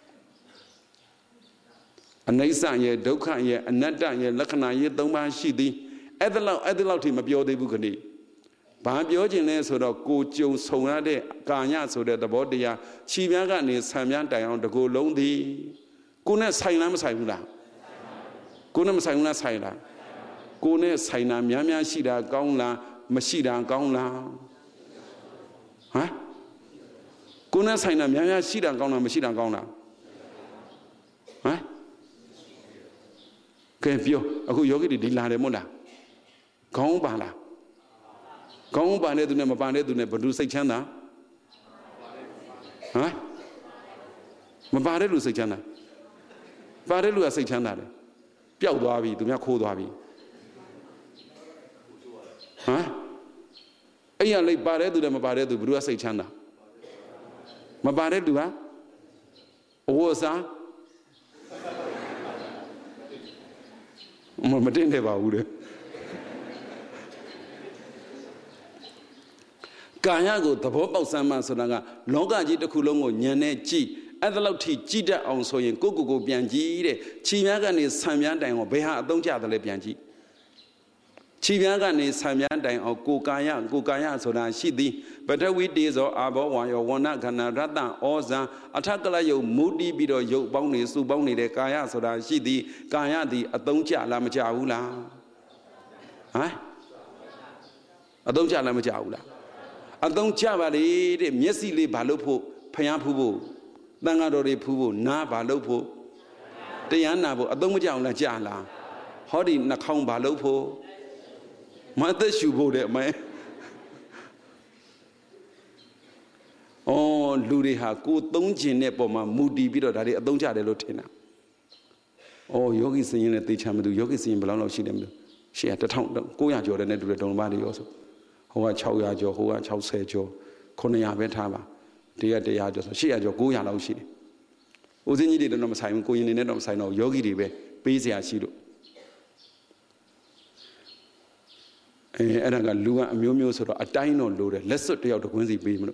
A Nisa ye, Doka ye, a Nata ye, Lakana ye, Doma Shidi, Adela Adelauti Mabio de Bugani. Babiogen so the Gojo Sonade, Ganya so that the body, Chivagan is Samyan down to go lonely. Guna Sainam Saila. Gunam Saina Saila. Gune Sainam Yamia Shida, Gauna, Mashida, Gauna. Huh? Guna Sainam Yamia Shida, Gauna, Mashida, Gauna. Huh? Kempio, a good yogi did la de Mona. Gaubala. Gong Bane do never bane do never do say chana. Huh? Mabare do say chana. Barelu say chana. Piao Davi, do me a cold Davi. Huh? Aya like Bare do them Bare do Brua say chana. Mabare do ha? Osa Matin never would. Gaya go the Pop Sama Sonanga, Longa Jita Kulongo, Yane Chi, Adalauti Jita on Soyan, Gogo Bianji, Chimagan is Samyan or Beha, don't jadale Bianji. Chimagan is Samyan or Gokaya, Gokaya, Sodan Shidi, but we days or Abo, or Wana Ganarada, Oza, Atakala, yo, Moody Bido, yo, Boni, Suboni, de Kaya, Sodan Shidi, Kaya, the Adonja Lamajaula. Huh? Adonja Lamajaula. I don't chavali, Messili Balopo, Payapubo, Dangadori Pubo, Na Balopo, Dianabo, Adomuja Jala, Hodi Nakong Balopo, Mother Shubo de my Oh, Ludiha, good Donjin Nepoma, Moody Bido, Donja de Lotina. Oh, Yogi singing at the Chamadu, Yogi singing Belano Shidem. She had the town, Goya Jordan, and do Body also. Hoa Chow Yajo, Hoa Chow Sejo, Konya Betava, Dia de Yajo, she had your Goya Laushi. Uzini did not sign going in of sign of Yogi Ribe, busy as she do. And I got Lua and Mumio sort of a dino loaded, less so to out of Quincy Beam.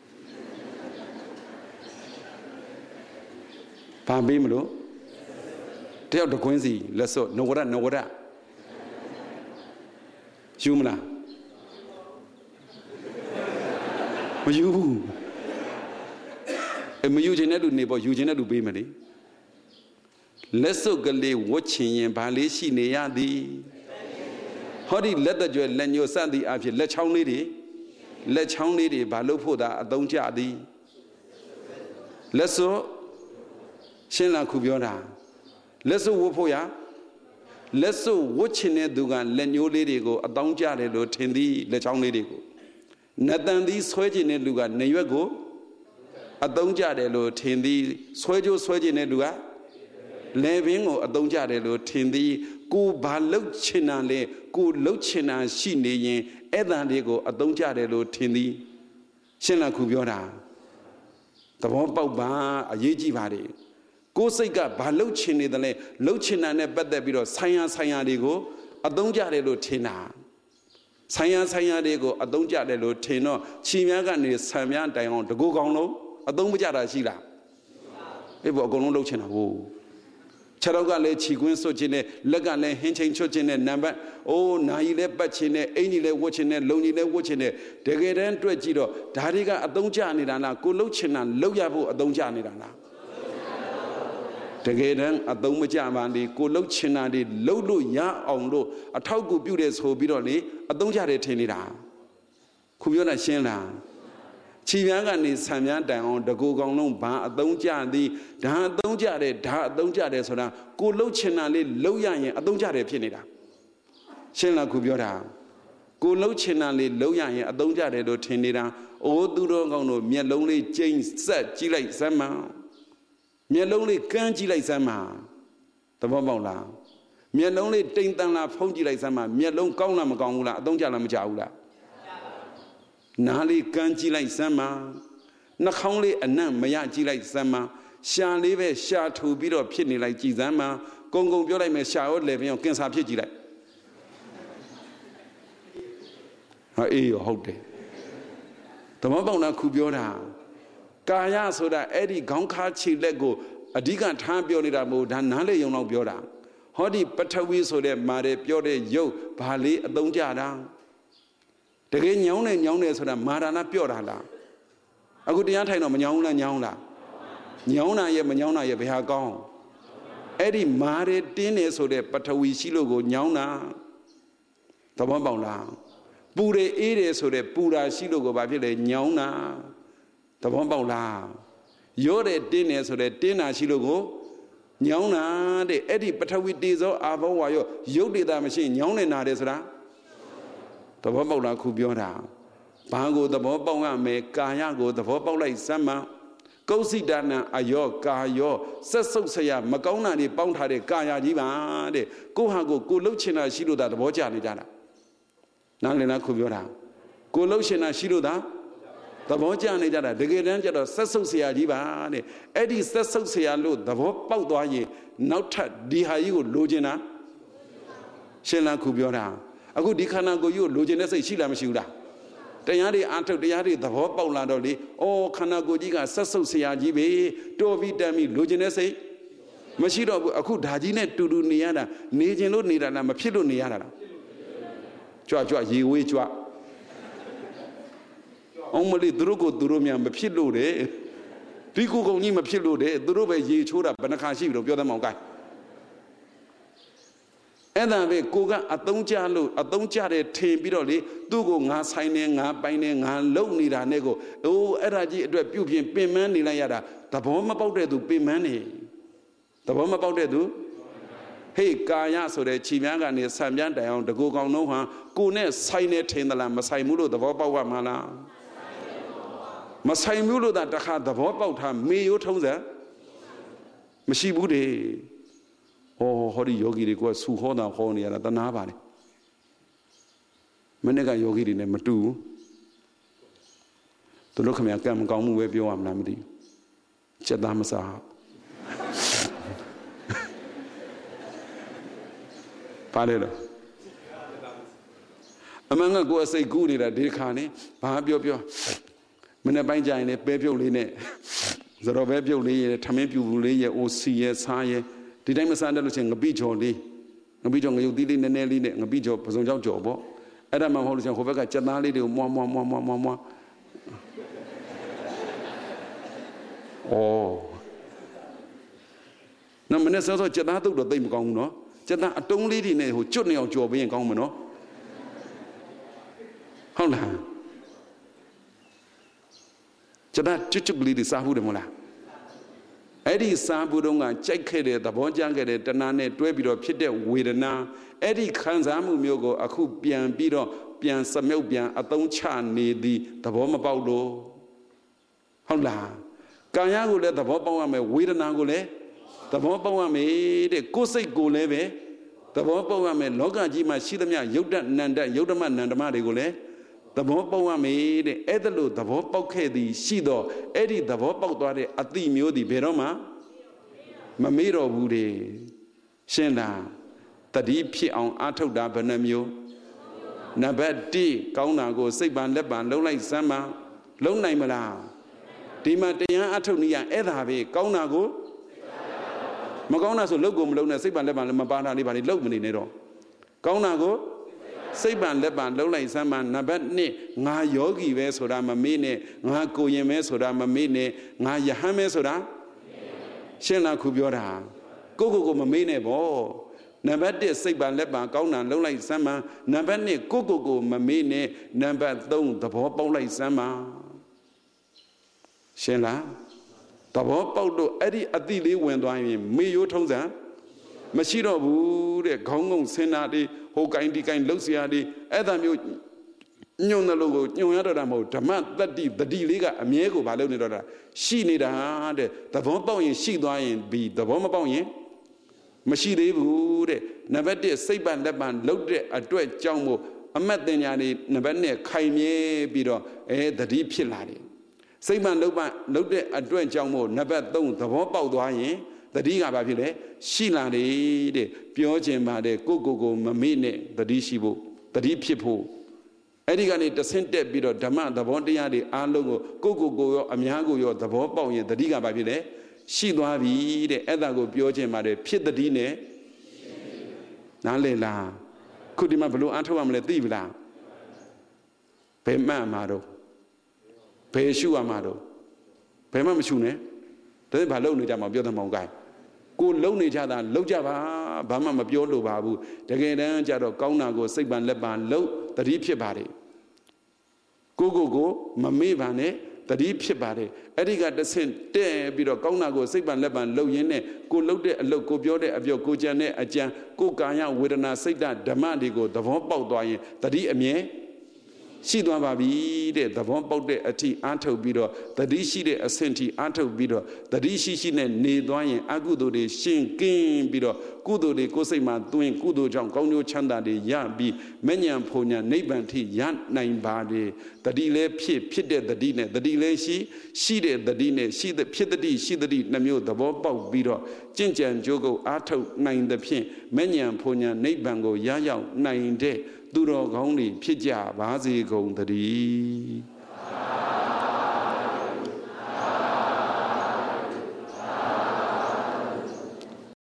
Pam Beamlo, tell the Quincy, less so, no what, no what. Humana. You a Eugene do neighbor, Eugene do be many. Less so gully watching and Balishi Neadi. How did let the jewel lend your son the Afi, let Chow lady, let Chow lady, Balopoda, don't jadi. Less so Shena Kubiona. Less so Wopoya. Less so watching it Dugan, lend your lady go, a don't jadi, or Tendi, let Chow lady go. Nathan these swaging in Luga, never go. A don't jadelo, Tindi, Swajo swaging in Luga, living or a don't jadelo, Tindi, go Balochinale, go Lochina, Shini, Edan Lego, a don't jadelo, Tindi, Shena Kubiona. The Wompa, a Yeji Vadi. Go say, Balochin in the lay, Lochina, but the bit of science, Sayadigo, အသုံးကြတယ်လို့ထင်တာဆိုင်ရဆိုင်ရတွေကိုအသုံးကြတယ်လို့ထင်တော့ခြေများကနေဆံများတိုင်အောင်တကူကောင်းလုံးအသုံးမကြတာရှိလားအေးပေါ့အကုန်လုံးလုပ်ချင်တာဟုတ်ခြေတော့ကလည်းခြေကွင်းစွတ်ခြင်းနဲ့လက်ကလည်းဟင်းချင်းချွတ်ခြင်းနဲ့နံပါတ်အိုးနာကြီးလည်းပတ်ခြင်းနဲ့အင်ကြီးလည်းဝတ်ခြင်းနဲ့လုံကြီးလည်းဝတ်ခြင်းနဲ့တကယ်တမ်းတွေ့ကြည့်တော့ဒါတွေကအသုံးကျနေတာလားကိုလှုပ်ချင်တာလှုပ်ရဖို့အသုံးကျနေတာလားတကယ်တမ်းအသုံးမကျပါလေကိုလှုပ်ချင်တာတွေလှုပ်လို့ရအောင်လို့အထောက်ကူပြုတယ်ဆိုပြီးတော့လေအသုံးကျတယ်ထင်နေတာခုပြောတာရှင်းလားခြေများကနေဆံများတိုင်အောင်တကူကောင်လုံးဘာအသုံးကျသည်ဒါအသုံးကျတယ်ဒါအသုံးကျတယ်ဆိုတာကိုလှုပ်ချင်တာလေးလှုပ်ရရင်အသုံးကျတယ်ဖြစ်နေတာရှင်းလားခုပြောတာကိုလှုပ်ချင်တာလေးလှုပ်ရရင်အသုံးကျတယ်လို့ထင်နေတာအိုးသူတော်ကောင်းတို့မျက်လုံးလေးကျိန်းဆက်ကြည့်လိုက်စမ်းမမျက်လုံးလေးကန်းကြည့်လိုက်စမ်းမသဘောပေါက်လားမျက်လုံးလေးတိမ်တန်လာဖုံးကြည့်လိုက်စမ်းမမျက်လုံးကောင်းလားမကောင်းဘူးလားအသုံးကျလားမကျဘူးလားနားလေးကန်းကြည့်လိုက်စမ်းမနှာခေါင်းလေးအနံ့မရကြည့်လိုက်စမ်းမရှာလေးပဲရှာထူပြီးတော့ဖြစ်နေလိုက်ကြည်စမ်းမကုံကုံပြောလိုက်မယ်ရှာရောလေပြောကင်ဆာဖြစ်ကြည့်လိုက်ဟာအေးရောဟုတ်တယ်သမောပေါက်နာခုပြောတာကာယဆိုတာအဲ့ဒီခေါင်းခါခြေလက်ကိုအဓိကထားပြောနေတာမဟုတ်ဒါနားလေယုံတော့ပြောတာဟောဒီပထဝီဆိုတဲ့မာတယ်ပြောတဲ့ရုပ်ဘာလေးအသုံးကြတာတကယ်ညောင်းနေညောင်းနေဆိုတာမာရဏပြော့တာလားအခုတရားထိုင်တော့မညောင်းလားညောင်းလားညောင်းတာရဲ့မညောင်းတာရဲ့ဘယ်ဟာကောင်းအဲ့ဒီမာရတင်းနေဆိုတဲ့ပထဝီရှိလို့ကိုညောင်းတာသဘောပေါက်လားပူရအေးတယ်ဆိုတဲ့ပူတာရှိလို့ကိုဘာဖြစ်လဲညောင်းတာသဘောပေါက်လားရောတဲ့တင်းနေဆိုတဲ့တင်းတာရှိလို့ကိုညောင်းတာတဲ့အဲ့ဒီပထဝီတေဇောအာဘောဝါရောရုပ်ဒေတာမရှိညောင်းနေတာတယ်ဆိုတာသဘောပေါက်လားခုပြောတာဘာကိုသဘောပေါက်ရမယ်ကာယကိုသဘောပေါက်လိုက်စမ်းမကုဋ္စိတနာအယောကာယောဆက်ဆုပ်ဆရာမကောင်းတာတွေပေါင်းထားတဲ့ကာယကြီးပါတဲ့ကိုဟာကိုကိုလှုပ်ချင်တာရှိလို့သာသဘောကျနေကြတာနားလည်လားခုပြောတာကိုလှုပ်ချင်တာရှိလို့သာသဘောကျနေကြတာတကယ်တမ်းကျတော့ဆက်ဆုပ်ဆရာကြီးပါတဲ့အဲ့ဒီဆက်ဆုပ်ဆရာလို့သဘောပေါက်သွားရင်နောက်ထပ်ဒီဟာကြီးကိုလိုချင်တာရှင်းလားခုပြောတာအခုဒီခန္ဓာကိုယ်ကြီးကိုလိုချင်တဲ့စိတ်ရှိလားမရှိဘူးလားတရားတွေအာထုတ်တရားတွေသဘောပေါက်လာတော့လေအော်ခန္ဓာကိုယ်ကြီးကဆက်ဆုပ်ဆရာကြီးပဲတော်ပြီးတမ်းပြီးလိုချင်တဲ့စိတ်မရှိတော့ဘူးအခုဓာကြီးနဲ့တူတူနေရတာနေခြင်းလို့နေတာလားမဖြစ်လို့နေရတာလားကြွကြွရေဝေးကြွအောင်မလေးသူတို့ကိုသူတို့များမဖြစ်လို့တဲ့ဒီကိုကုံကြီးမဖြစ်လို့တဲ့သူတို့ပဲရေချိုးတာဘယ်နှခါရှိပြီလို့ပြောသမောင်ကိုင်းအဲ့ဒါပဲကိုကအသုံးချလို့အသုံးချတယ်ထင်ပြီးတော့လေသူ့ကိုငါဆိုင်နေငါပိုင်နေငါလုံနေတာနဲ့ကိုအိုးအဲ့ဒါကြီးအတွက်ပြုတ်ပြင်းပင်မနေလိုက်ရတာသဘောမပေါက်တဲ့သူပင်မနေသဘောမပေါက်တဲ့သူဟေးကာယဆိုတဲ့ခြေများကနေဆံပြန်းတိုင်အောင်တကူကောင်လုံးဟာကိုနဲ့ဆိုင်နေထင်သလားမဆိုင်ဘူးလို့သဘောပေါက်ရမှာလားမဆိုင်ဘူးလို့သာတခါသဘောပေါက်ထားမေရိုးထုံးစံမရှိဘူးတဲ့ဟောဟောဒီယောဂီတွေကဆူဟောတာဟောနေရတာတနာပါလေမနေ့ကယောဂီတွေနဲ့မတူဘူးသူတို့ခမရကံမကောင်းမှုပဲပြောရမလားမသိဘူးချက်သားမစားပါတယ်လို့အမှန်ကကိုယ်အစိတ်ကူးနေတာဒီခါနေဘာပြောပြောမနေ့ပိုင်းကြရင်လည်းပဲပြုတ်လေးနဲ့ဇရောပဲပြုတ်လေးရဲ့ထမင်းပြူဘူးလေးရဲ့အိုစီရဲ့စားရဲ့ဒီတိုင်းမစားတတ်လို့ချင်းငပိကြော်လေးငပိကြော်ငရုတ်သီးလေးနည်းနည်းလေးနဲ့ငပိကြော်ပစုံကြောက်ကြော်ပေါ့အဲ့ဒါမှမဟုတ်လို့ချင်းဟိုဘက်ကကြက်သားလေးတွေကိုမွားမွားမွားမွားမွားမွားအော်နမနဲ့ဆောဆောကြက်သားတုတ်တော့သိမ့်မကောင်းဘူးနော်ကြက်သားအတုံးလေးတွေနဲ့ဟိုကျွတ်နေအောင်ကြော်ပေးရင်ကောင်းမှာနော်ဟုတ်လားကြက်သားကျွတ်ကျွတ်လေးတွေစားဘူးတယ်မဟုတ်လားအဲ့ဒီစားဘူးတော့ကကြိုက်ခဲ့တဲ့သဘောကျခဲ့တဲ့တဏှာနဲ့တွဲပြီးတော့ဖြစ်တဲ့ဝေဒနာအဲ့ဒီခံစားမှုမျိုးကိုအခုပြန်ပြီးတော့ပြန်စမြုပ်ပြန်အသုံးချနေသည်သဘောမပေါက်လို့ဟုတ်လားကာယကိုလည်းသဘောပေါက်ရမယ်ဝေဒနာကိုလည်းသဘောပေါက်ရမယ်တဲ့ကိုယ်စိတ်ကိုလည်းပဲသဘောပေါက်ရမယ်လောကကြီးမှာရှိသမျှယုတ်တနန္တယုတ်ဓမ္မနန္ဓမတွေကိုလည်းသဘောပေါက်ရမယ်တဲ့အဲ့ဒါလို့သဘောပေါက်ခဲ့သည်ရှိတော့အဲ့ဒီသဘောပေါက်သွားတဲ့အတိမျိုးသည်ဘယ်တော့မှမမေ့တော့ဘူးတဲ့ရှင်းလားတတိဖြစ်အောင်အားထုတ်တာဘယ်နှမျိုးနံပါတ်တစ်ကောင်းတာကိုစိတ်ပန်လက်ပန်လုံးလိုက်စမ်းပါလုံးနိုင်မလားဒီမှာတရားအားထုတ်နေရအဲ့ဒါပဲကောင်းတာကိုမကောင်းတာဆိုလုပ်ကိုမလုပ်နဲ့စိတ်ပန်လက်ပန်လည်းမပါတာလေးပါလေလုပ်မနေနဲ့တော့ကောင်းတာကိုစိတ်ပန်လက်ပန်လုံးလိုက်စမ်းပါနံပါတ်နှစ်ငါယောဂီပဲဆိုတာမမေ့နဲ့ငါကိုရင်ပဲဆိုတာမမေ့နဲ့ငါယဟန်ပဲဆိုတာရှင်းလားခုပြောတာကိုကိုကိုမမေ့နဲ့ဗောနံပါတ်တစ်စိတ်ပန်လက်ပန်ကောင်းတာလုံးလိုက်စမ်းပါနံပါတ်နှစ်ကိုကိုကိုမမေ့နဲ့နံပါတ်သုံးသဘောပေါက်လိုက်စမ်းပါရှင်းလားသဘောပေါက်လို့အဲ့ဒီအတိလေးဝင်သွားရင်မေရိုးထုံးစံမရှိတော့ဘူးတဲ့ခေါင်းငုံဆင်းတာတွေဟိုကိုင်းဒီကိုင်းလှုပ်ရှားတွေအဲ့ဒါမျိုးညွန့်တယ်လို့ကိုညွန့်ရတော့တာမဟုတ်ဓမ္မတတ္တိတတိလေးကအမြဲကိုမလုပ်နေတော့တာရှိနေတာတဲ့သဘောပေါက်ရင်ရှိသွားရင်ပြီးသဘောမပေါက်ရင်မရှိသေးဘူးတဲ့နံပါတ်တစ်စိတ်ပန်လက်ပန်လှုပ်တဲ့အတွက်ကြောင့်မို့အမတ်တင်ညာနေနံပါတ်နှစ်ခိုင်မြဲပြီးတော့အဲတတိဖြစ်လာတယ်စိတ်ပန်လှုပ်ပန်လှုပ်တဲ့အတွက်ကြောင့်မို့နံပါတ်သုံးသဘောပေါက်သွားရင်တတိကဘာဖြစ်လဲရှိလာတယ်တဲ့ပြောခြင်းပါတယ်ကိုကိုကိုမမေ့နဲ့တတိရှိဖို့တတိဖြစ်ဖို့အဲ့ဒီကနေတဆင့်တက်ပြီးတော့ဓမ္မသဘောတရားတွေအားလုံးကိုကိုကိုကိုရောအများကိုရောသဘောပေါက်ရင်တတိကဘာဖြစ်လဲရှိသွားပြီတဲ့အဲ့ဒါကိုပြောခြင်းပါတယ်ဖြစ်တတိနဲ့နားလည်လားခုဒီမှာဘလို့အားထုတ်ရမလဲသိပြီလားဘယ်မှန်မှာတော့ဘယ်ရှုရမှာတော့ဘယ်မှမရှုနဲ့ဒါဘာလုံနေကြမှာပြောသမောင်းကိုင်းကိုလုံနေကြတာလုံကြပါဘာမှမပြောလို့ပါဘူးတကယ်တမ်းကျတော့ကောင်းတာကိုစိတ်ပန်လက်ပန်လုံတတိဖြစ်ပါတယ်ကိုကိုကိုမမေ့ပါနဲ့တတိဖြစ်ပါတယ်အဲ့ဒီကတဆင့်တဲ့ပြီးတော့ကောင်းတာကိုစိတ်ပန်လက်ပန်လုံရင်းနဲ့ကိုလုံတဲ့အလုပ်ကိုပြောတဲ့အပြောကိုကြံတဲ့အကြံကိုကာယဝေဒနာစိတ်ဓမ္မတွေကိုသဘောပေါက်သွားရင်တတိအမြဲရှိသွားပါပြီတဲ့သဘောပေါက်တဲ့အထိအားထုတ်ပြီးတော့တတိရှိတဲ့အဆင့်ထိအားထုတ်ပြီးတော့တတိရှိရှိနဲ့နေသွားရင်အကုသိုလ်တွေရှင်းကင်းပြီးတော့ကုသိုလ်တွေကိုယ်စိတ်မှာသွင်းကုသိုလ်ကြောင့်ကောင်းကျိုးချမ်းသာတွေရပြီးမဉ္ဇဉ်ဖုန်ညာနိဗ္ဗာန်ထိရနိုင်ပါတယ်တတိလည်းဖြစ်ဖြစ်တဲ့တတိနဲ့တတိလည်းရှိရှိတဲ့တတိနဲ့ရှိတဲ့ဖြစ်တတိရှိတတိနှမျိုးသဘောပေါက်ပြီးတော့ကြင်ကြံကြိုးကိုအားထုတ်နိုင်သဖြင့်မဉ္ဇဉ်ဖုန်ညာနိဗ္ဗာန်ကိုရရောက်နိုင်တဲ့သူတော်ကောင်းတွေဖြစ်ကြပါစေကုန်သတည်း